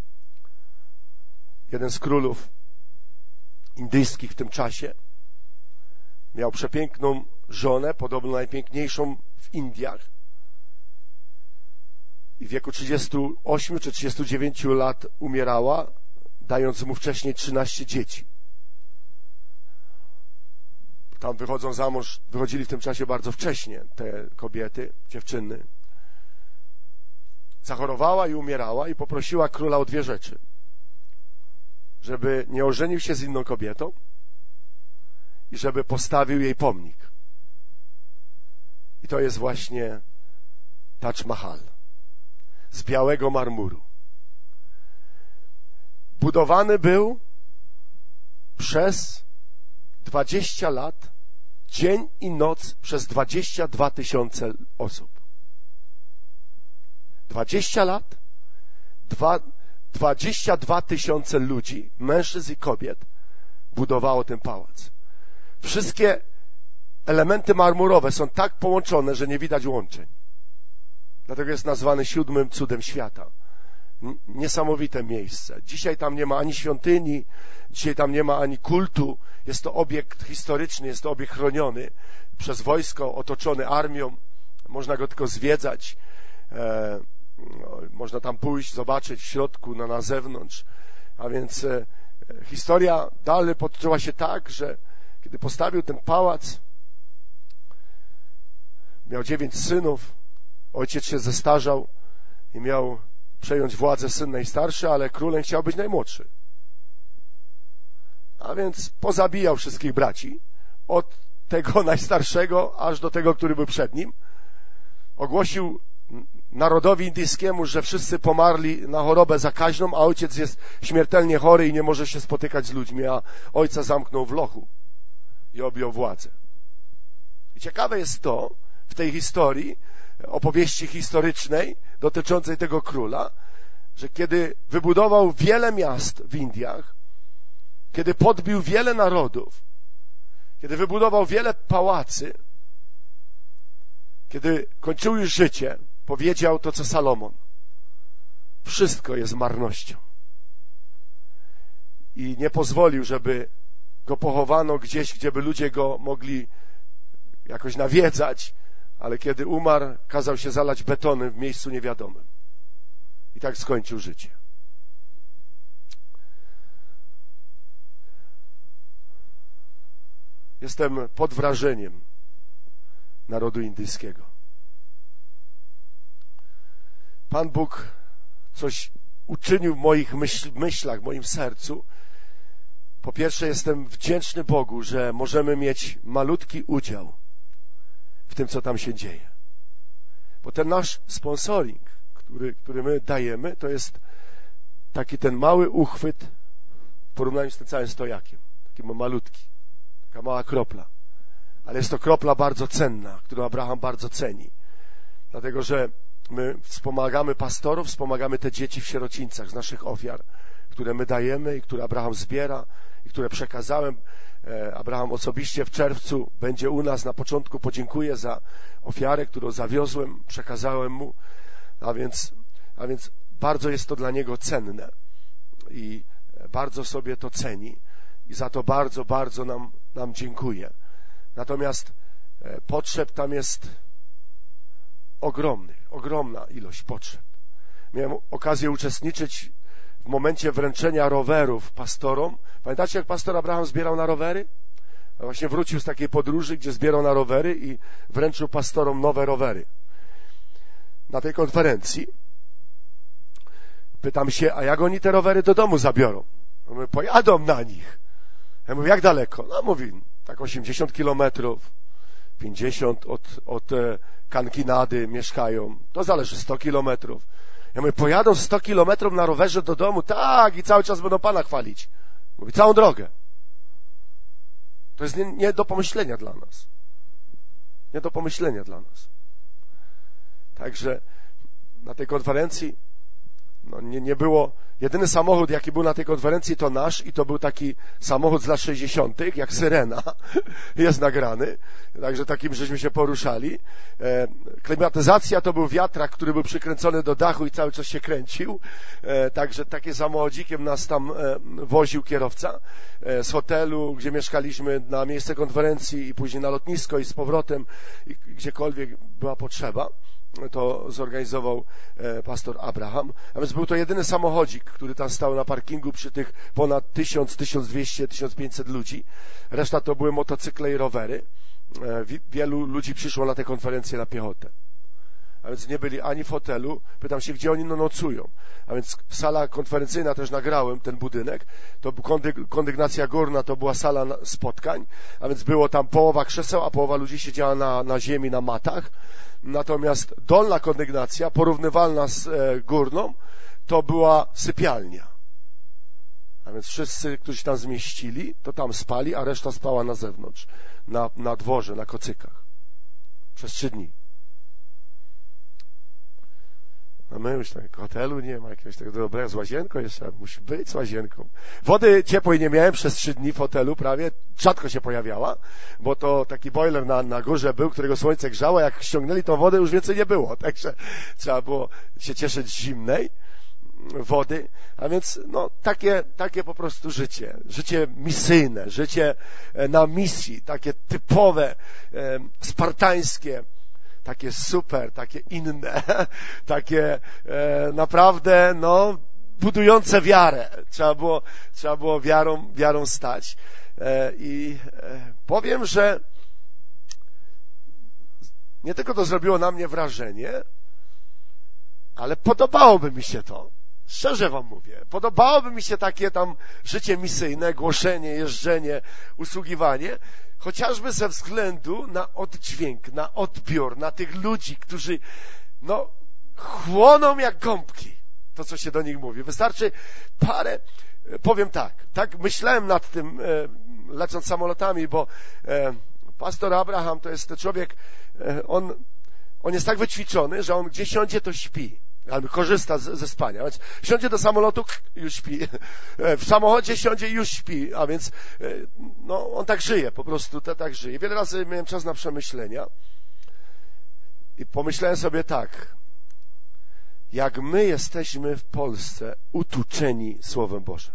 Jeden z królów indyjskich w tym czasie miał przepiękną żonę, podobno najpiękniejszą w Indiach. I w wieku 38 czy 39 lat umierała, dając mu wcześniej 13 dzieci. Tam wychodzą za mąż, wychodzili w tym czasie bardzo wcześnie te kobiety, dziewczyny. Zachorowała i umierała i poprosiła króla o 2 rzeczy. Żeby nie ożenił się z inną kobietą i żeby postawił jej pomnik. I to jest właśnie Taj Mahal z białego marmuru. Budowany był przez 20 lat, dzień i noc, przez 22 000 osób. 20 lat, 22 000 ludzi, mężczyzn i kobiet budowało ten pałac. Wszystkie elementy marmurowe są tak połączone, że nie widać łączeń. Dlatego jest nazwany 7. cudem świata. Niesamowite miejsce. Dzisiaj tam nie ma ani świątyni, dzisiaj tam nie ma ani kultu. Jest to obiekt historyczny, jest to obiekt chroniony przez wojsko, otoczony armią. Można go tylko zwiedzać. Można tam pójść, zobaczyć w środku, na zewnątrz. A więc historia dalej potoczyła się tak, że kiedy postawił ten pałac, miał 9 synów, ojciec się zestarzał i miał przejąć władzę syn najstarszy, ale królem chciał być najmłodszy. A więc pozabijał wszystkich braci, od tego najstarszego aż do tego, który był przed nim. Ogłosił narodowi indyjskiemu, że wszyscy pomarli na chorobę zakaźną, a ojciec jest śmiertelnie chory i nie może się spotykać z ludźmi, a ojca zamknął w lochu i objął władzę. I ciekawe jest to, w tej historii, opowieści historycznej dotyczącej tego króla, że kiedy wybudował wiele miast w Indiach, kiedy podbił wiele narodów, kiedy wybudował wiele pałacy, kiedy kończył już życie, powiedział to, co Salomon. Wszystko jest marnością. I nie pozwolił, żeby go pochowano gdzieś, gdzie by ludzie go mogli jakoś nawiedzać, ale kiedy umarł, kazał się zalać betonem w miejscu niewiadomym. I tak skończył życie. Jestem pod wrażeniem narodu indyjskiego. Pan Bóg coś uczynił w moich myślach, w moim sercu Po pierwsze, jestem wdzięczny Bogu, że możemy mieć malutki udział w tym, co tam się dzieje. Bo ten nasz sponsoring, który my dajemy, to jest taki ten mały uchwyt w porównaniu z tym całym stojakiem. Taki malutki, taka mała kropla. Ale jest to kropla bardzo cenna, którą Abraham bardzo ceni. Dlatego, że my wspomagamy pastorów, wspomagamy te dzieci w sierocińcach z naszych ofiar, które my dajemy i które Abraham zbiera i które przekazałem. Abraham osobiście w czerwcu będzie u nas. Na początku podziękuję za ofiarę, którą zawiozłem, przekazałem mu. A więc bardzo jest to dla niego cenne i bardzo sobie to ceni i za to bardzo, bardzo nam dziękuję. Natomiast potrzeb tam jest ogromna ilość potrzeb. Miałem okazję uczestniczyć w momencie wręczenia rowerów pastorom. Pamiętacie, jak pastor Abraham zbierał na rowery? Właśnie wrócił z takiej podróży, gdzie zbierał na rowery i wręczył pastorom nowe rowery. Na tej konferencji pytam się, a jak oni te rowery do domu zabiorą? Ja mówię, pojadą na nich. Ja mówię, jak daleko? No mówi, tak 80 kilometrów, 50 od Kankinady mieszkają. To zależy, 100 kilometrów. Ja mówię, pojadą 100 kilometrów na rowerze do domu? Tak, i cały czas będą Pana chwalić. Mówi, całą drogę. To jest nie do pomyślenia dla nas. Nie do pomyślenia dla nas. Także na tej konferencji nie było, jedyny samochód, jaki był na tej konferencji, to nasz i to był taki samochód z lat 60., jak Syrena, jest nagrany, także takim żeśmy się poruszali. Klimatyzacja to był wiatrak, który był przykręcony do dachu i cały czas się kręcił, także takim samochodzikiem nas tam woził kierowca z hotelu, gdzie mieszkaliśmy, na miejsce konferencji i później na lotnisko i z powrotem, i gdziekolwiek była potrzeba. To zorganizował pastor Abraham. A więc był to jedyny samochodzik, który tam stał na parkingu przy tych ponad 1000, 1200, 1500 ludzi. Reszta to były motocykle i rowery. Wielu ludzi przyszło na tę konferencję na piechotę. A więc nie byli ani w hotelu. Pytam się, gdzie oni nocują. A więc sala konferencyjna, też nagrałem ten budynek. To kondygnacja górna, to była sala spotkań. A więc było tam połowa krzeseł, a połowa ludzi siedziała na ziemi, na matach. Natomiast dolna kondygnacja, porównywalna z górną, to była sypialnia. A więc wszyscy, którzy się tam zmieścili, to tam spali, a reszta spała na zewnątrz, na dworze, na kocykach. Przez 3 dni. A my już tak, hotelu nie ma jakiegoś takiego dobrego, z łazienką jeszcze, musi być z łazienką. Wody ciepłej nie miałem przez 3 dni w hotelu prawie, rzadko się pojawiała, bo to taki boiler na górze był, którego słońce grzało, jak ściągnęli tą wodę, już więcej nie było, także trzeba było się cieszyć z zimnej wody, a więc takie po prostu życie misyjne, życie na misji, takie typowe, spartańskie, takie super, takie inne, takie naprawdę budujące wiarę. Trzeba było wiarą stać. I powiem, że nie tylko to zrobiło na mnie wrażenie, ale podobałoby mi się to. Szczerze wam mówię, podobałoby mi się takie tam życie misyjne, głoszenie, jeżdżenie, usługiwanie, chociażby ze względu na oddźwięk, na odbiór, na tych ludzi, którzy chłoną jak gąbki to, co się do nich mówi. Wystarczy powiem tak myślałem nad tym, lecąc samolotami, bo pastor Abraham to jest człowiek, on jest tak wyćwiczony, że on gdzie siądzie, to śpi. Albo korzysta ze spania. Więc siądzie do samolotu, już śpi. W samochodzie siądzie i już śpi. A więc on tak żyje, po prostu tak żyje. Wiele razy miałem czas na przemyślenia i pomyślałem sobie tak, jak my jesteśmy w Polsce utuczeni Słowem Bożym.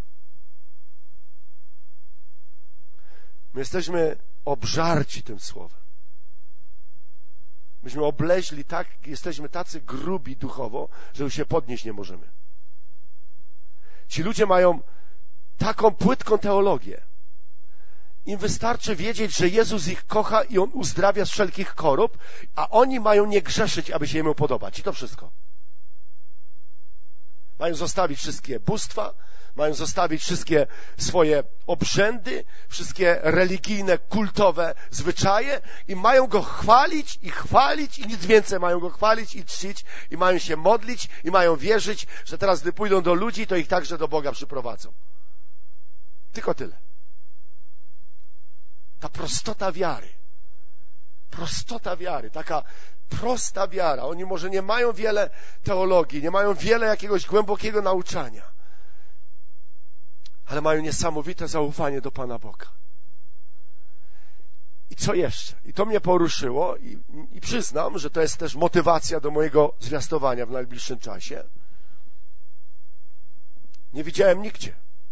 My jesteśmy obżarci tym Słowem. Myśmy obleźli jesteśmy tacy grubi duchowo, że już się podnieść nie możemy. Ci ludzie mają taką płytką teologię. Im wystarczy wiedzieć, że Jezus ich kocha i On uzdrawia z wszelkich chorób, a oni mają nie grzeszyć, aby się Jemu podobać. I to wszystko. Mają zostawić wszystkie bóstwa, Mają zostawić wszystkie swoje obrzędy, wszystkie religijne, kultowe zwyczaje i mają Go chwalić i nic więcej. Mają Go chwalić i czcić i mają się modlić i mają wierzyć, że teraz gdy pójdą do ludzi, to ich także do Boga przyprowadzą. Tylko tyle. Ta prostota wiary. Prostota wiary, taka prosta wiara. Oni może nie mają wiele teologii, nie mają wiele jakiegoś głębokiego nauczania, ale mają niesamowite zaufanie do Pana Boga. I co jeszcze? I to mnie poruszyło i przyznam, że to jest też motywacja do mojego zwiastowania w najbliższym czasie. Nie widziałem nigdzie,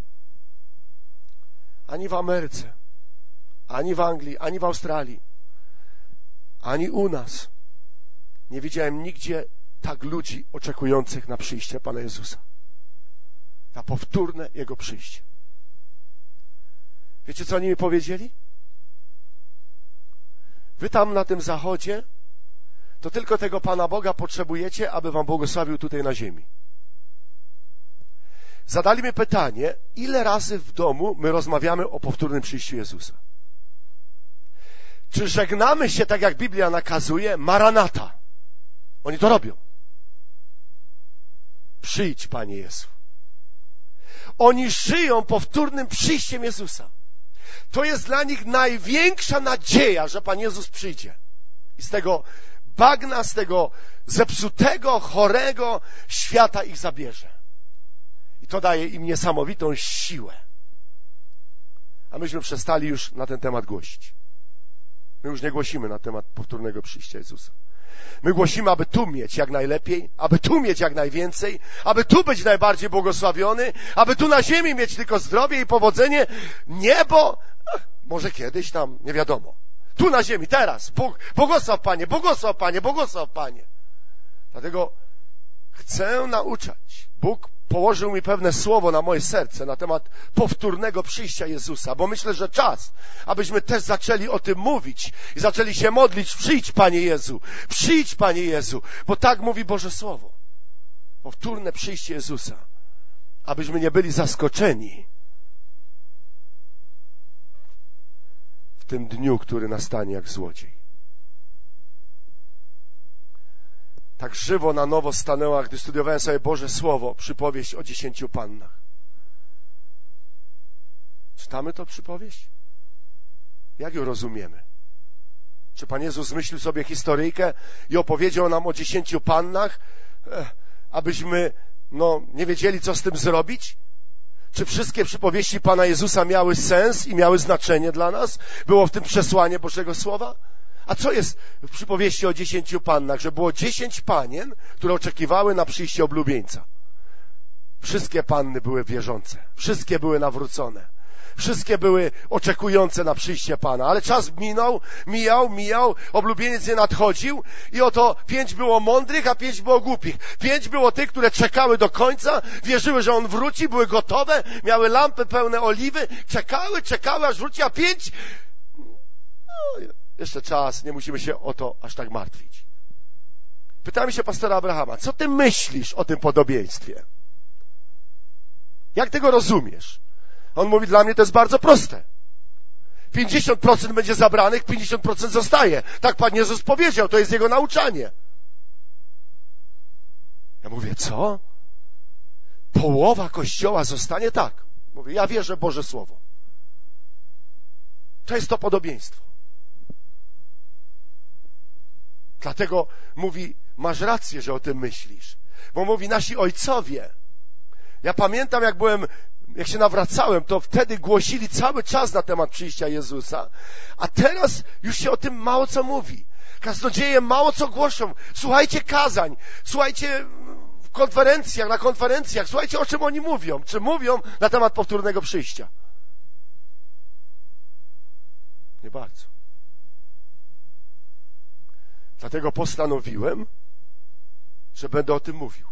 ani w Ameryce, ani w Anglii, ani w Australii, ani u nas, nie widziałem nigdzie tak ludzi oczekujących na przyjście Pana Jezusa, na powtórne Jego przyjście. Wiecie, co oni mi powiedzieli? Wy tam na tym zachodzie to tylko tego Pana Boga potrzebujecie, aby wam błogosławił tutaj na ziemi. Zadali mi pytanie, ile razy w domu my rozmawiamy o powtórnym przyjściu Jezusa? Czy żegnamy się, tak jak Biblia nakazuje, Maranata? Oni to robią. Przyjdź, Panie Jezu. Oni żyją powtórnym przyjściem Jezusa. To jest dla nich największa nadzieja, że Pan Jezus przyjdzie. I z tego bagna, z tego zepsutego, chorego świata ich zabierze. I to daje im niesamowitą siłę. A myśmy przestali już na ten temat głosić. My już nie głosimy na temat powtórnego przyjścia Jezusa. My głosimy, aby tu mieć jak najlepiej, aby tu mieć jak najwięcej, aby tu być najbardziej błogosławiony, aby tu na ziemi mieć tylko zdrowie i powodzenie, niebo, może kiedyś tam, nie wiadomo. Tu na ziemi, teraz, Bóg, błogosław Panie, błogosław Panie, błogosław Panie. Dlatego chcę nauczać. Bóg położył mi pewne słowo na moje serce na temat powtórnego przyjścia Jezusa, bo myślę, że czas, abyśmy też zaczęli o tym mówić i zaczęli się modlić. Przyjdź, Panie Jezu, przyjdź, Panie Jezu, bo tak mówi Boże Słowo. Powtórne przyjście Jezusa, abyśmy nie byli zaskoczeni w tym dniu, który nastanie jak złodziej. Tak żywo na nowo stanęła, gdy studiowałem sobie Boże Słowo, przypowieść o 10 pannach. Czytamy to przypowieść? Jak ją rozumiemy? Czy Pan Jezus zmyślił sobie historyjkę i opowiedział nam o 10 pannach, abyśmy nie wiedzieli, co z tym zrobić? Czy wszystkie przypowieści Pana Jezusa miały sens i miały znaczenie dla nas? Było w tym przesłanie Bożego Słowa? A co jest w przypowieści o 10 pannach? Że było 10 panien, które oczekiwały na przyjście oblubieńca. Wszystkie panny były wierzące. Wszystkie były nawrócone. Wszystkie były oczekujące na przyjście Pana. Ale czas mijał, oblubieniec nie nadchodził i oto 5 było mądrych, a 5 było głupich. 5 było tych, które czekały do końca, wierzyły, że On wróci, były gotowe, miały lampy pełne oliwy, czekały, aż wróci, a 5... Jeszcze czas, nie musimy się o to aż tak martwić. Pytałem się pastora Abrahama, co ty myślisz o tym podobieństwie? Jak ty go rozumiesz? On mówi, dla mnie to jest bardzo proste. 50% będzie zabranych, 50% zostaje. Tak Pan Jezus powiedział, to jest Jego nauczanie. Ja mówię, co? Połowa Kościoła zostanie? Tak. Mówię, ja wierzę w Boże Słowo. To jest to podobieństwo. Dlatego mówi, masz rację, że o tym myślisz. Bo mówi, nasi ojcowie. Ja pamiętam, jak się nawracałem, to wtedy głosili cały czas na temat przyjścia Jezusa, a teraz już się o tym mało co mówi. Kaznodzieje mało co głoszą. Słuchajcie kazań, słuchajcie na konferencjach, słuchajcie, o czym oni mówią. Czy mówią na temat powtórnego przyjścia? Nie bardzo. Dlatego postanowiłem, że będę o tym mówił.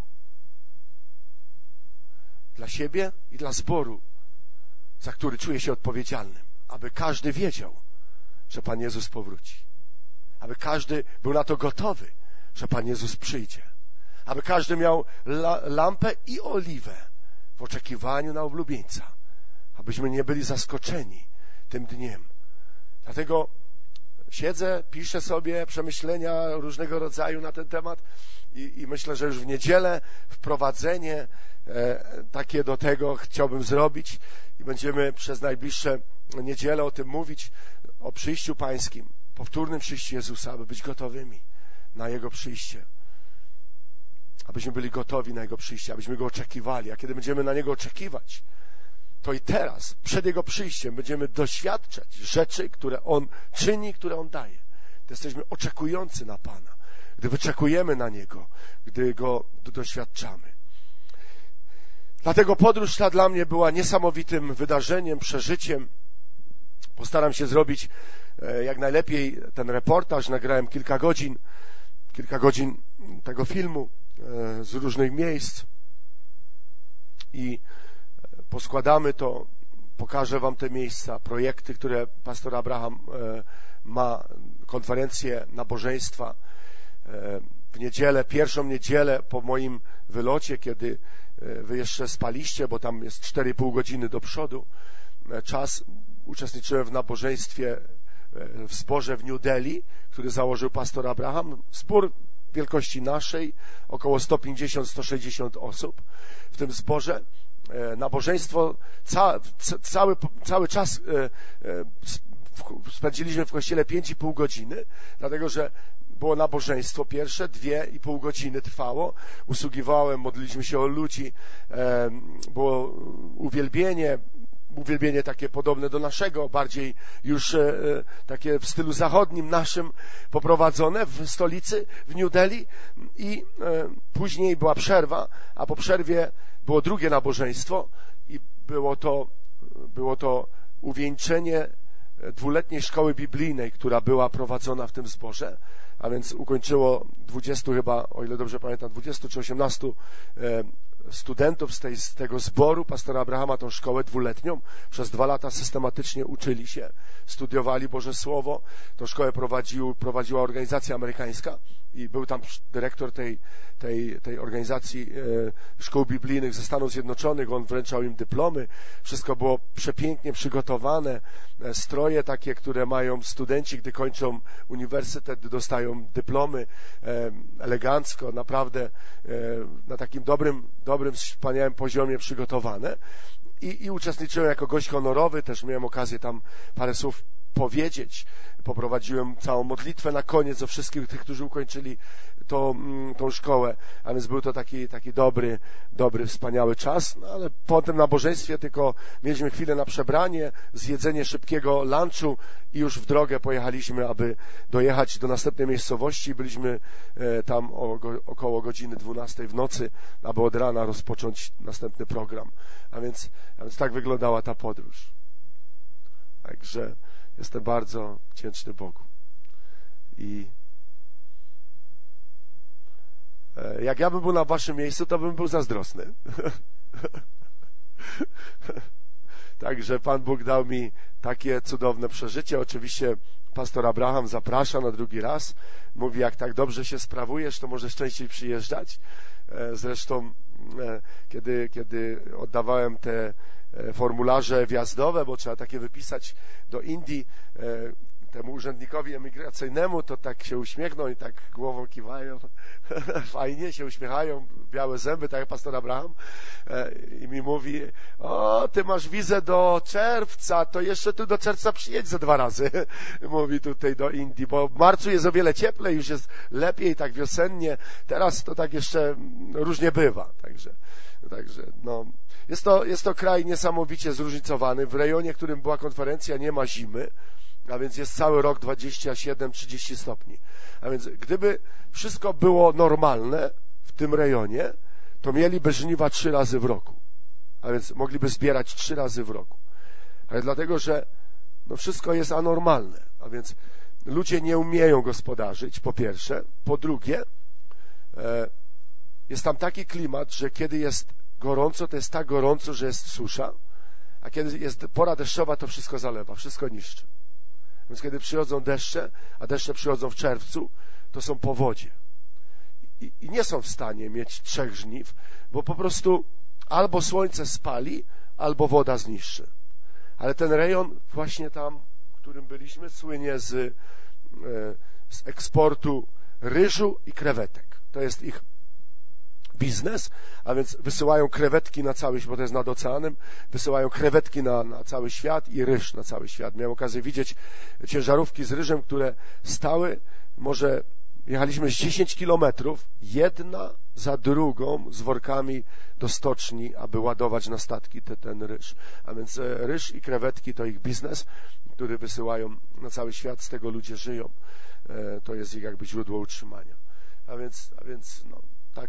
Dla siebie i dla zboru, za który czuję się odpowiedzialnym. Aby każdy wiedział, że Pan Jezus powróci. Aby każdy był na to gotowy, że Pan Jezus przyjdzie. Aby każdy miał lampę i oliwę w oczekiwaniu na oblubieńca, abyśmy nie byli zaskoczeni tym dniem. Dlatego siedzę, piszę sobie przemyślenia różnego rodzaju na ten temat i myślę, że już w niedzielę wprowadzenie takie do tego chciałbym zrobić i będziemy przez najbliższe niedzielę o tym mówić, o przyjściu Pańskim, powtórnym przyjściu Jezusa, aby być gotowymi na Jego przyjście. Abyśmy byli gotowi na Jego przyjście, abyśmy Go oczekiwali. A kiedy będziemy na Niego oczekiwać, to i teraz, przed Jego przyjściem, będziemy doświadczać rzeczy, które On czyni, które On daje. To jesteśmy oczekujący na Pana, gdy wyczekujemy na Niego, gdy Go doświadczamy. Dlatego podróż ta dla mnie była niesamowitym wydarzeniem, przeżyciem. Postaram się zrobić jak najlepiej ten reportaż. Nagrałem kilka godzin tego filmu z różnych miejsc i poskładamy to, pokażę wam te miejsca, projekty, które pastor Abraham ma, konferencje, nabożeństwa. W niedzielę, pierwszą niedzielę po moim wylocie, kiedy wy jeszcze spaliście, bo tam jest 4,5 godziny do przodu czas, uczestniczyłem w nabożeństwie w zborze w New Delhi, który założył pastor Abraham. Zbór wielkości naszej, około 150-160 osób w tym zborze. Nabożeństwo, cały czas spędziliśmy w kościele 5,5 godziny, dlatego że było nabożeństwo pierwsze, 2,5 godziny trwało. Usługiwałem, modliliśmy się o ludzi, było uwielbienie takie podobne do naszego, bardziej już takie w stylu zachodnim naszym poprowadzone w stolicy, w New Delhi i później była przerwa, a po przerwie było drugie nabożeństwo i było to uwieńczenie 2-letniej szkoły biblijnej, która była prowadzona w tym zborze, a więc ukończyło 20 chyba, o ile dobrze pamiętam, 20 czy 18 studentów z tego zboru pastora Abrahama, tą szkołę 2-letnią. Przez 2 lata systematycznie uczyli się, studiowali Boże Słowo. Tą szkołę prowadziła organizacja amerykańska i był tam dyrektor tej organizacji szkół biblijnych ze Stanów Zjednoczonych. On wręczał im dyplomy. Wszystko było przepięknie przygotowane. Stroje takie, które mają studenci, gdy kończą uniwersytet, dostają dyplomy elegancko, naprawdę na takim dobrym, wspaniałym poziomie przygotowane. I uczestniczyłem jako gość honorowy, też miałem okazję tam parę słów powiedzieć. Poprowadziłem całą modlitwę na koniec o wszystkich tych, którzy ukończyli tą szkołę, a więc był to taki dobry, wspaniały czas, no ale po tym nabożeństwie tylko mieliśmy chwilę na przebranie, zjedzenie szybkiego lunchu i już w drogę pojechaliśmy, aby dojechać do następnej miejscowości. Byliśmy tam około godziny 12 w nocy, aby od rana rozpocząć następny program. A więc tak wyglądała ta podróż. Także jestem bardzo wdzięczny Bogu. I jak ja bym był na waszym miejscu, to bym był zazdrosny. Także Pan Bóg dał mi takie cudowne przeżycie. Oczywiście pastor Abraham zaprasza na drugi raz. Mówi, jak tak dobrze się sprawujesz, to możesz częściej przyjeżdżać. Zresztą kiedy oddawałem te formularze wjazdowe, bo trzeba takie wypisać do Indii temu urzędnikowi emigracyjnemu, to tak się uśmiechnął i tak głową kiwają. Fajnie się uśmiechają, białe zęby, tak jak pastor Abraham. I mi mówi, ty masz wizę do czerwca, to jeszcze tu do czerwca przyjedź ze 2 razy. Mówi tutaj do Indii, bo w marcu jest o wiele cieplej, już jest lepiej, tak wiosennie. Teraz to tak jeszcze różnie bywa. Także no, jest to kraj niesamowicie zróżnicowany. W rejonie, w którym była konferencja, nie ma zimy, a więc jest cały rok 27-30 stopni. A więc gdyby wszystko było normalne w tym rejonie, to mieliby żniwa 3 razy w roku. A więc mogliby zbierać 3 razy w roku. Ale dlatego, że wszystko jest anormalne. A więc ludzie nie umieją gospodarzyć, po pierwsze. Po drugie, jest tam taki klimat, że kiedy jest gorąco, to jest tak gorąco, że jest susza, a kiedy jest pora deszczowa, to wszystko zalewa, wszystko niszczy. Więc kiedy przychodzą deszcze, a deszcze przychodzą w czerwcu, to są powodzie. I nie są w stanie mieć 3 żniw, bo po prostu Albo słońce spali, albo woda zniszczy. Ale ten rejon właśnie tam, w którym byliśmy, słynie z eksportu ryżu i krewetek. To jest ich biznes, a więc wysyłają krewetki na cały świat, bo to jest nad oceanem, wysyłają krewetki na cały świat i ryż na cały świat. Miałem okazję widzieć ciężarówki z ryżem, które stały, może jechaliśmy z 10 kilometrów, jedna za drugą z workami do stoczni, aby ładować na statki ten ryż. A więc ryż i krewetki to ich biznes, który wysyłają na cały świat, z tego ludzie żyją. To jest ich jakby źródło utrzymania. A więc no,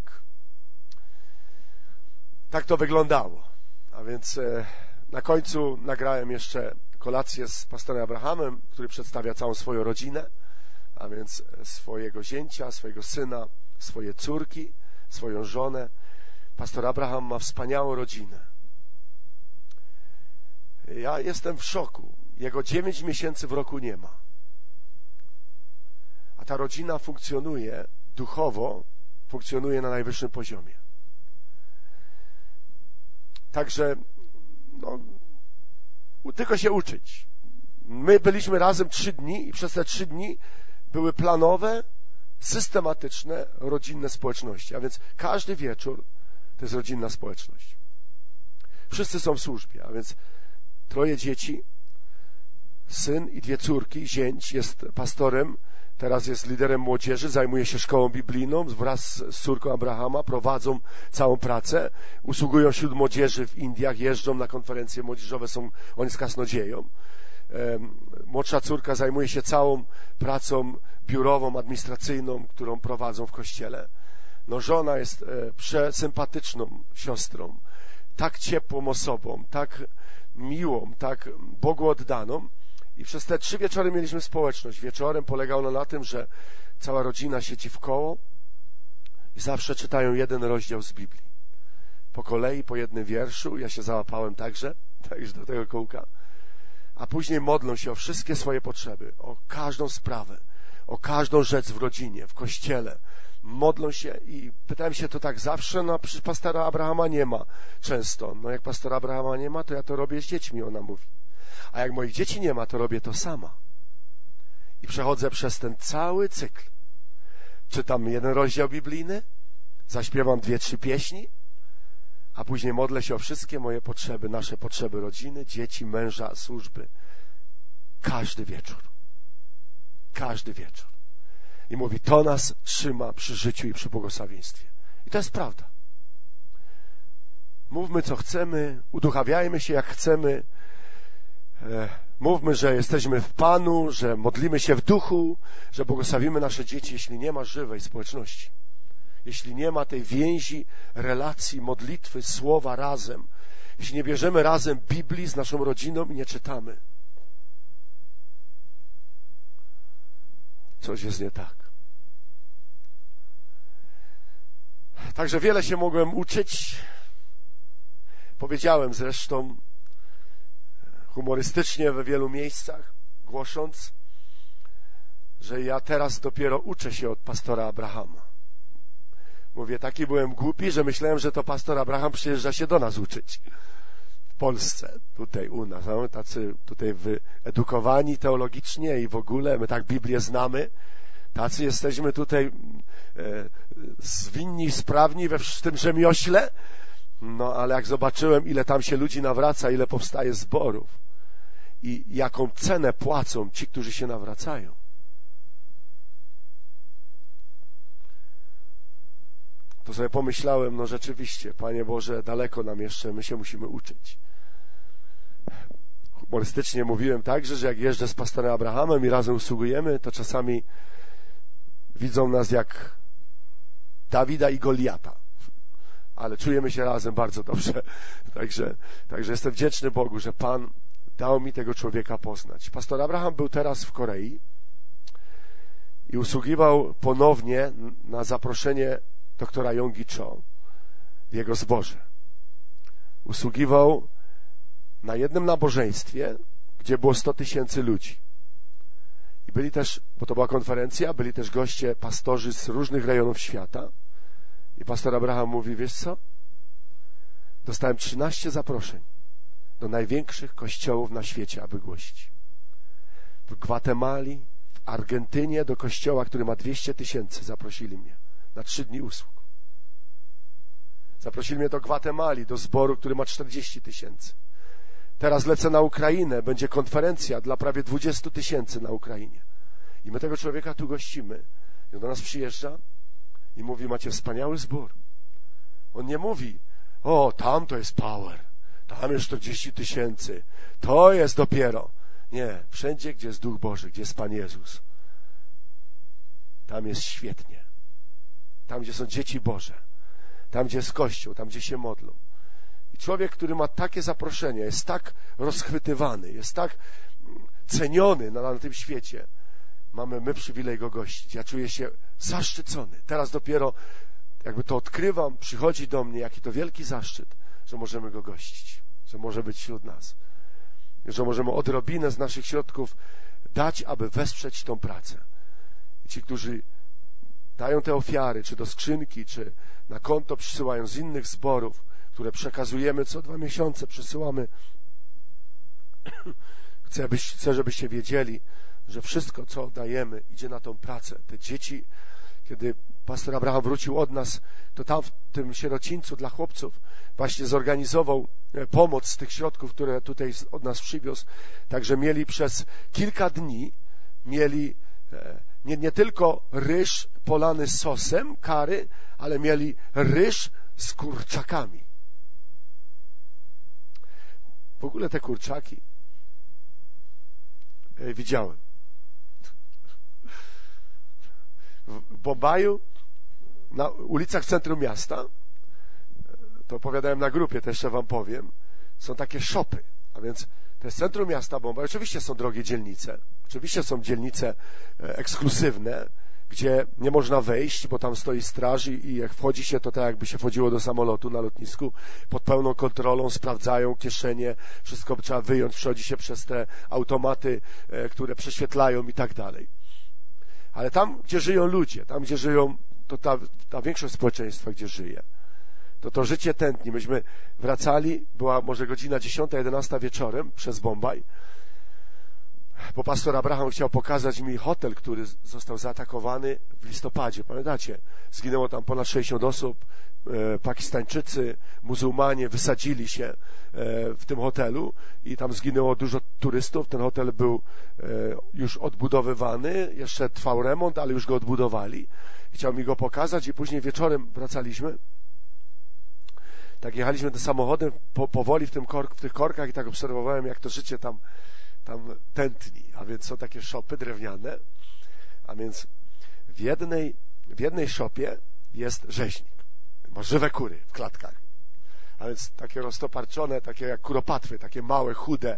tak to wyglądało. A więc na końcu nagrałem jeszcze kolację z pastorem Abrahamem, który przedstawia całą swoją rodzinę, a więc swojego zięcia, swojego syna, swoje córki, swoją żonę. Pastor Abraham ma wspaniałą rodzinę. Ja jestem w szoku. Jego 9 miesięcy w roku nie ma. A ta rodzina funkcjonuje duchowo, funkcjonuje na najwyższym poziomie. Także no, tylko się uczyć. My byliśmy razem 3 dni i przez te 3 dni były planowe, systematyczne, rodzinne społeczności. A więc każdy wieczór to jest rodzinna społeczność. Wszyscy są w służbie, a więc 3 dzieci, syn i 2 córki, zięć jest pastorem, teraz jest liderem młodzieży, zajmuje się szkołą biblijną wraz z córką Abrahama, prowadzą całą pracę, usługują wśród młodzieży w Indiach, jeżdżą na konferencje młodzieżowe, on jest kasnodzieją. Młodsza córka zajmuje się całą pracą biurową, administracyjną, którą prowadzą w kościele. No, żona jest przesympatyczną siostrą, tak ciepłą osobą, tak miłą, tak Bogu oddaną. I przez te 3 wieczory mieliśmy społeczność. Wieczorem polega ona na tym, że cała rodzina siedzi w koło i zawsze czytają 1 rozdział z Biblii. Po kolei, po 1 wierszu. Ja się załapałem także do tego kółka. A później modlą się o wszystkie swoje potrzeby, o każdą sprawę, o każdą rzecz w rodzinie, w kościele. Modlą się i pytałem się to tak zawsze, no przecież pastora Abrahama nie ma często. No jak pastora Abrahama nie ma, to ja to robię z dziećmi, ona mówi. A jak moich dzieci nie ma, to robię to sama. I przechodzę przez ten cały cykl. Czytam 1 rozdział biblijny, zaśpiewam 2-3 pieśni, a później modlę się o wszystkie moje potrzeby, nasze potrzeby rodziny, dzieci, męża, służby. Każdy wieczór. Każdy wieczór. I mówi, to nas trzyma przy życiu i przy błogosławieństwie. I to jest prawda. Mówmy, co chcemy, uduchawiajmy się, jak chcemy. Mówmy, że jesteśmy w Panu, że modlimy się w duchu, że błogosławimy nasze dzieci, jeśli nie ma żywej społeczności. Jeśli nie ma tej więzi, relacji, modlitwy, słowa razem. Jeśli nie bierzemy razem Biblii z naszą rodziną i nie czytamy. Coś jest nie tak. Także wiele się mogłem uczyć. Powiedziałem zresztą humorystycznie we wielu miejscach, głosząc, że ja teraz dopiero uczę się od pastora Abrahama. Mówię, taki byłem głupi, że myślałem, że to pastor Abraham przyjeżdża się do nas uczyć. W Polsce, tutaj u nas. No, tacy tutaj wyedukowani teologicznie i w ogóle, my tak Biblię znamy. Tacy jesteśmy tutaj zwinni, sprawni w tym rzemiośle. No, ale jak zobaczyłem, ile tam się ludzi nawraca, ile powstaje zborów i jaką cenę płacą ci, którzy się nawracają. To sobie pomyślałem, no rzeczywiście, Panie Boże, daleko nam jeszcze, my się musimy uczyć. Humorystycznie mówiłem także, że jak jeżdżę z pastorem Abrahamem i razem usługujemy, to czasami widzą nas jak Dawida i Goliata. Ale czujemy się razem bardzo dobrze. Także jestem wdzięczny Bogu, że Pan dał mi tego człowieka poznać. Pastor Abraham był teraz w Korei i usługiwał ponownie na zaproszenie doktora Yonggi Cho w jego zborze. Usługiwał na jednym nabożeństwie, gdzie było 100 000 ludzi. I byli też, bo to była konferencja, byli też goście, pastorzy z różnych rejonów świata. I pastor Abraham mówi, wiesz co? Dostałem 13 zaproszeń do największych kościołów na świecie, aby głosić. W Gwatemali, w Argentynie do kościoła, który ma 200 000, zaprosili mnie na 3 dni usług. Zaprosili mnie do Gwatemali, do zboru, który ma 40 000. Teraz lecę na Ukrainę, będzie konferencja dla prawie 20 000 na Ukrainie. I my tego człowieka tu gościmy. I on do nas przyjeżdża i mówi, macie wspaniały zbór. On nie mówi, o, tam to jest power, tam jest 40 000, to jest dopiero. Nie, wszędzie, gdzie jest Duch Boży, gdzie jest Pan Jezus, tam jest świetnie. Tam, gdzie są dzieci Boże, tam, gdzie jest Kościół, tam, gdzie się modlą. I człowiek, który ma takie zaproszenie, jest tak rozchwytywany, jest tak ceniony na tym świecie. Mamy my przywilej go gościć. Ja czuję się zaszczycony. Teraz dopiero jakby to odkrywam, przychodzi do mnie, jaki to wielki zaszczyt, że możemy go gościć, że może być wśród nas, że możemy odrobinę z naszych środków dać, aby wesprzeć tą pracę. I ci, którzy dają te ofiary, czy do skrzynki, czy na konto przysyłają z innych zborów, które przekazujemy co 2 miesiące, przysyłamy. Chcę, żebyście wiedzieli, że wszystko, co dajemy, idzie na tą pracę. Te dzieci, kiedy pastor Abraham wrócił od nas, to tam w tym sierocińcu dla chłopców właśnie zorganizował pomoc z tych środków, które tutaj od nas przywiózł. Także mieli przez kilka dni nie tylko ryż polany sosem, curry, ale mieli ryż z kurczakami. W ogóle te kurczaki widziałem. W Bombaju, na ulicach w centrum miasta, to opowiadałem na grupie, to jeszcze wam powiem, są takie shopy, a więc to jest centrum miasta Bombaj. Oczywiście są drogie dzielnice, oczywiście są dzielnice ekskluzywne, gdzie nie można wejść, bo tam stoi straż i jak wchodzi się, to tak jakby się wchodziło do samolotu na lotnisku, pod pełną kontrolą, sprawdzają kieszenie, wszystko trzeba wyjąć, przechodzi się przez te automaty, które prześwietlają i tak dalej. Ale tam, gdzie żyją ludzie, tam, gdzie żyją, to ta większość społeczeństwa, gdzie żyje, to życie tętni. Myśmy wracali, była może godzina 10-11 wieczorem przez Bombaj, bo pastor Abraham chciał pokazać mi hotel, który został zaatakowany w listopadzie. Pamiętacie? Zginęło tam ponad 60 osób, Pakistańczycy, muzułmanie wysadzili się w tym hotelu i tam zginęło dużo turystów. Ten hotel był już odbudowywany, jeszcze trwał remont, ale już go odbudowali. Chciał mi go pokazać i później wieczorem wracaliśmy. Tak jechaliśmy tym samochodem powoli w tych korkach i tak obserwowałem, jak to życie tam tętni. A więc są takie szopy drewniane, a więc w jednej szopie jest rzeźnik. Ma żywe kury w klatkach. A więc takie roztoparczone, takie jak kuropatwy, takie małe, chude,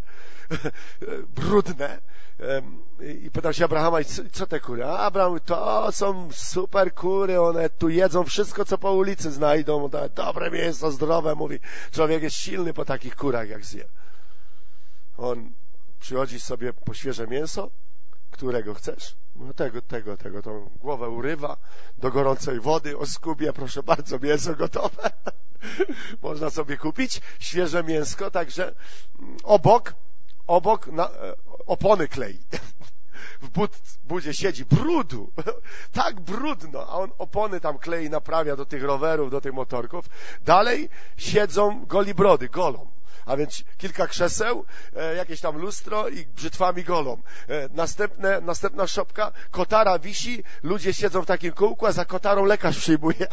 brudne. I pytał się Abrahama, co te kury? A Abraham, to są super kury, one tu jedzą wszystko, co po ulicy znajdą. Dobre mięso, zdrowe, mówi. Człowiek jest silny po takich kurach, jak zje. On przychodzi sobie po świeże mięso. Którego chcesz? No tego. Tą głowę urywa, do gorącej wody oskubie, proszę bardzo, mięso gotowe. Można sobie kupić świeże mięsko, także obok opony klei. W budzie siedzi brudu, tak brudno, a on opony tam klei, naprawia do tych rowerów, do tych motorków. Dalej siedzą goli brody, golą. A więc kilka krzeseł, jakieś tam lustro i brzytwami golą. Następna szopka, kotara wisi, ludzie siedzą w takim kółku, a za kotarą lekarz przyjmuje.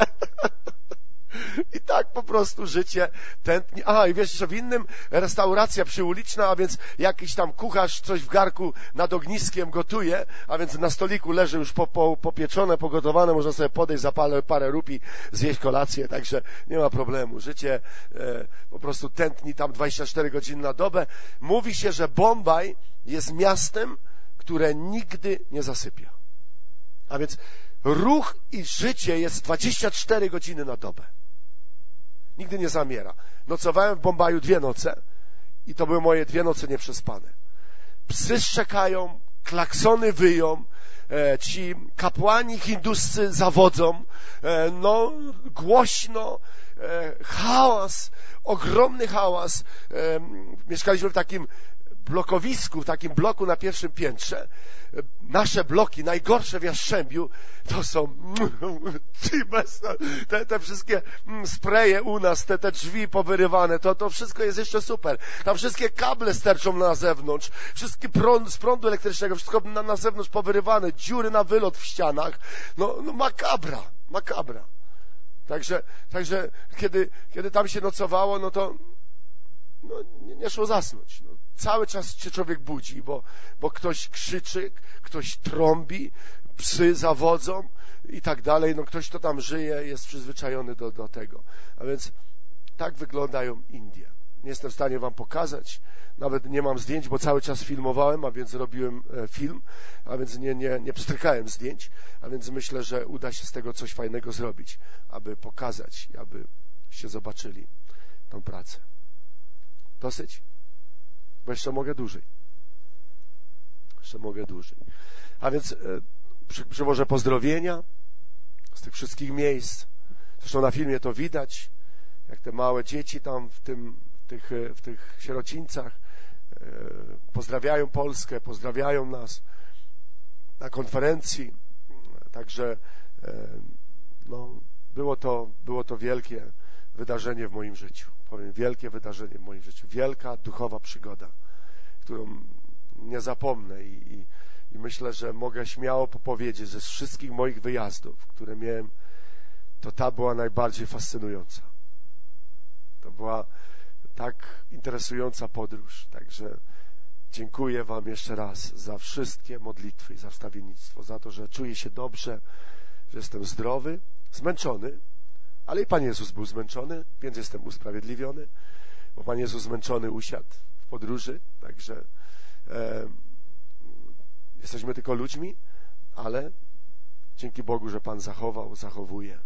I tak po prostu życie tętni. Aha, i wiesz, że w innym restauracja przyuliczna, a więc jakiś tam kucharz coś w garku nad ogniskiem gotuje, a więc na stoliku leży już popieczone, pogotowane, można sobie podejść za parę rupii, zjeść kolację, także nie ma problemu. Życie po prostu tętni tam 24 godziny na dobę. Mówi się, że Bombaj jest miastem, które nigdy nie zasypia. A więc ruch i życie jest 24 godziny na dobę. Nigdy nie zamiera. Nocowałem w Bombaju 2 noce i to były moje 2 noce nieprzespane. Psy szczekają, klaksony wyją, ci kapłani hinduscy zawodzą, no głośno, hałas, ogromny hałas. Mieszkaliśmy w takim blokowisku, w takim bloku na pierwszym piętrze. Nasze bloki, najgorsze w Jastrzębiu, to są te wszystkie spreje u nas, te drzwi powyrywane, to wszystko jest jeszcze super. Tam wszystkie kable sterczą na zewnątrz, wszystkie z prądu elektrycznego, wszystko na zewnątrz powyrywane, dziury na wylot w ścianach. No makabra. Także kiedy tam się nocowało, no to nie szło zasnąć. No, cały czas się człowiek budzi, bo ktoś krzyczy, ktoś trąbi, psy zawodzą i tak dalej. No ktoś, kto tam żyje, jest przyzwyczajony do tego. A więc tak wyglądają Indie. Nie jestem w stanie wam pokazać, nawet nie mam zdjęć, bo cały czas filmowałem, a więc robiłem film, a więc nie pstrykałem zdjęć, a więc myślę, że uda się z tego coś fajnego zrobić, aby pokazać, abyście zobaczyli tą pracę. Dosyć? Bo jeszcze mogę dłużej. A więc przywożę pozdrowienia z tych wszystkich miejsc. Zresztą na filmie to widać, jak te małe dzieci tam w tych sierocińcach pozdrawiają Polskę, pozdrawiają nas na konferencji. Także no, było to wielkie wydarzenie w moim życiu. Powiem, wielkie wydarzenie w moim życiu. Wielka duchowa przygoda, którą nie zapomnę i myślę, że mogę śmiało powiedzieć, że z wszystkich moich wyjazdów, które miałem, to ta była najbardziej fascynująca. To była tak interesująca podróż. Także dziękuję wam jeszcze raz za wszystkie modlitwy i za wstawiennictwo, za to, że czuję się dobrze, że jestem zdrowy, zmęczony, ale i Pan Jezus był zmęczony, więc jestem usprawiedliwiony, bo Pan Jezus zmęczony usiadł w podróży, także jesteśmy tylko ludźmi, ale dzięki Bogu, że Pan zachowuje.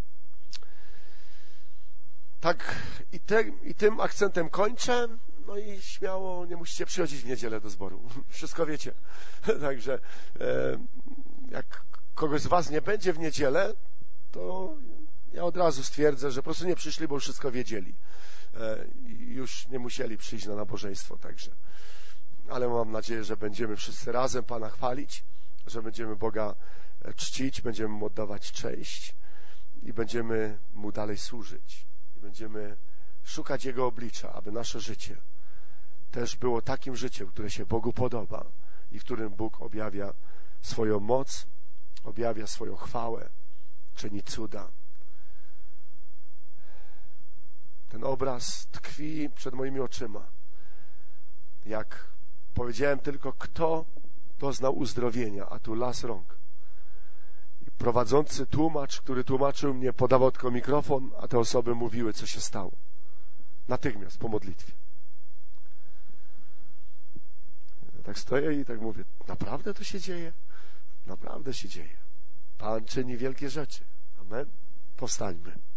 Tak i tym akcentem kończę. No i śmiało nie musicie przychodzić w niedzielę do zboru. Wszystko wiecie. Także jak kogoś z was nie będzie w niedzielę, to ja od razu stwierdzę, że po prostu nie przyszli, bo już wszystko wiedzieli. I już nie musieli przyjść na nabożeństwo. Także. Ale mam nadzieję, że będziemy wszyscy razem Pana chwalić, że będziemy Boga czcić, będziemy Mu oddawać cześć i będziemy Mu dalej służyć. I będziemy szukać Jego oblicza, aby nasze życie też było takim życiem, które się Bogu podoba i w którym Bóg objawia swoją moc, objawia swoją chwałę, czyni cuda. Ten obraz tkwi przed moimi oczyma. Jak powiedziałem tylko, kto doznał uzdrowienia, a tu las rąk. I prowadzący tłumacz, który tłumaczył mnie, podawał tylko mikrofon, a te osoby mówiły, co się stało. Natychmiast, po modlitwie. Ja tak stoję i tak mówię, naprawdę to się dzieje? Naprawdę się dzieje. Pan czyni wielkie rzeczy. Amen. Powstańmy.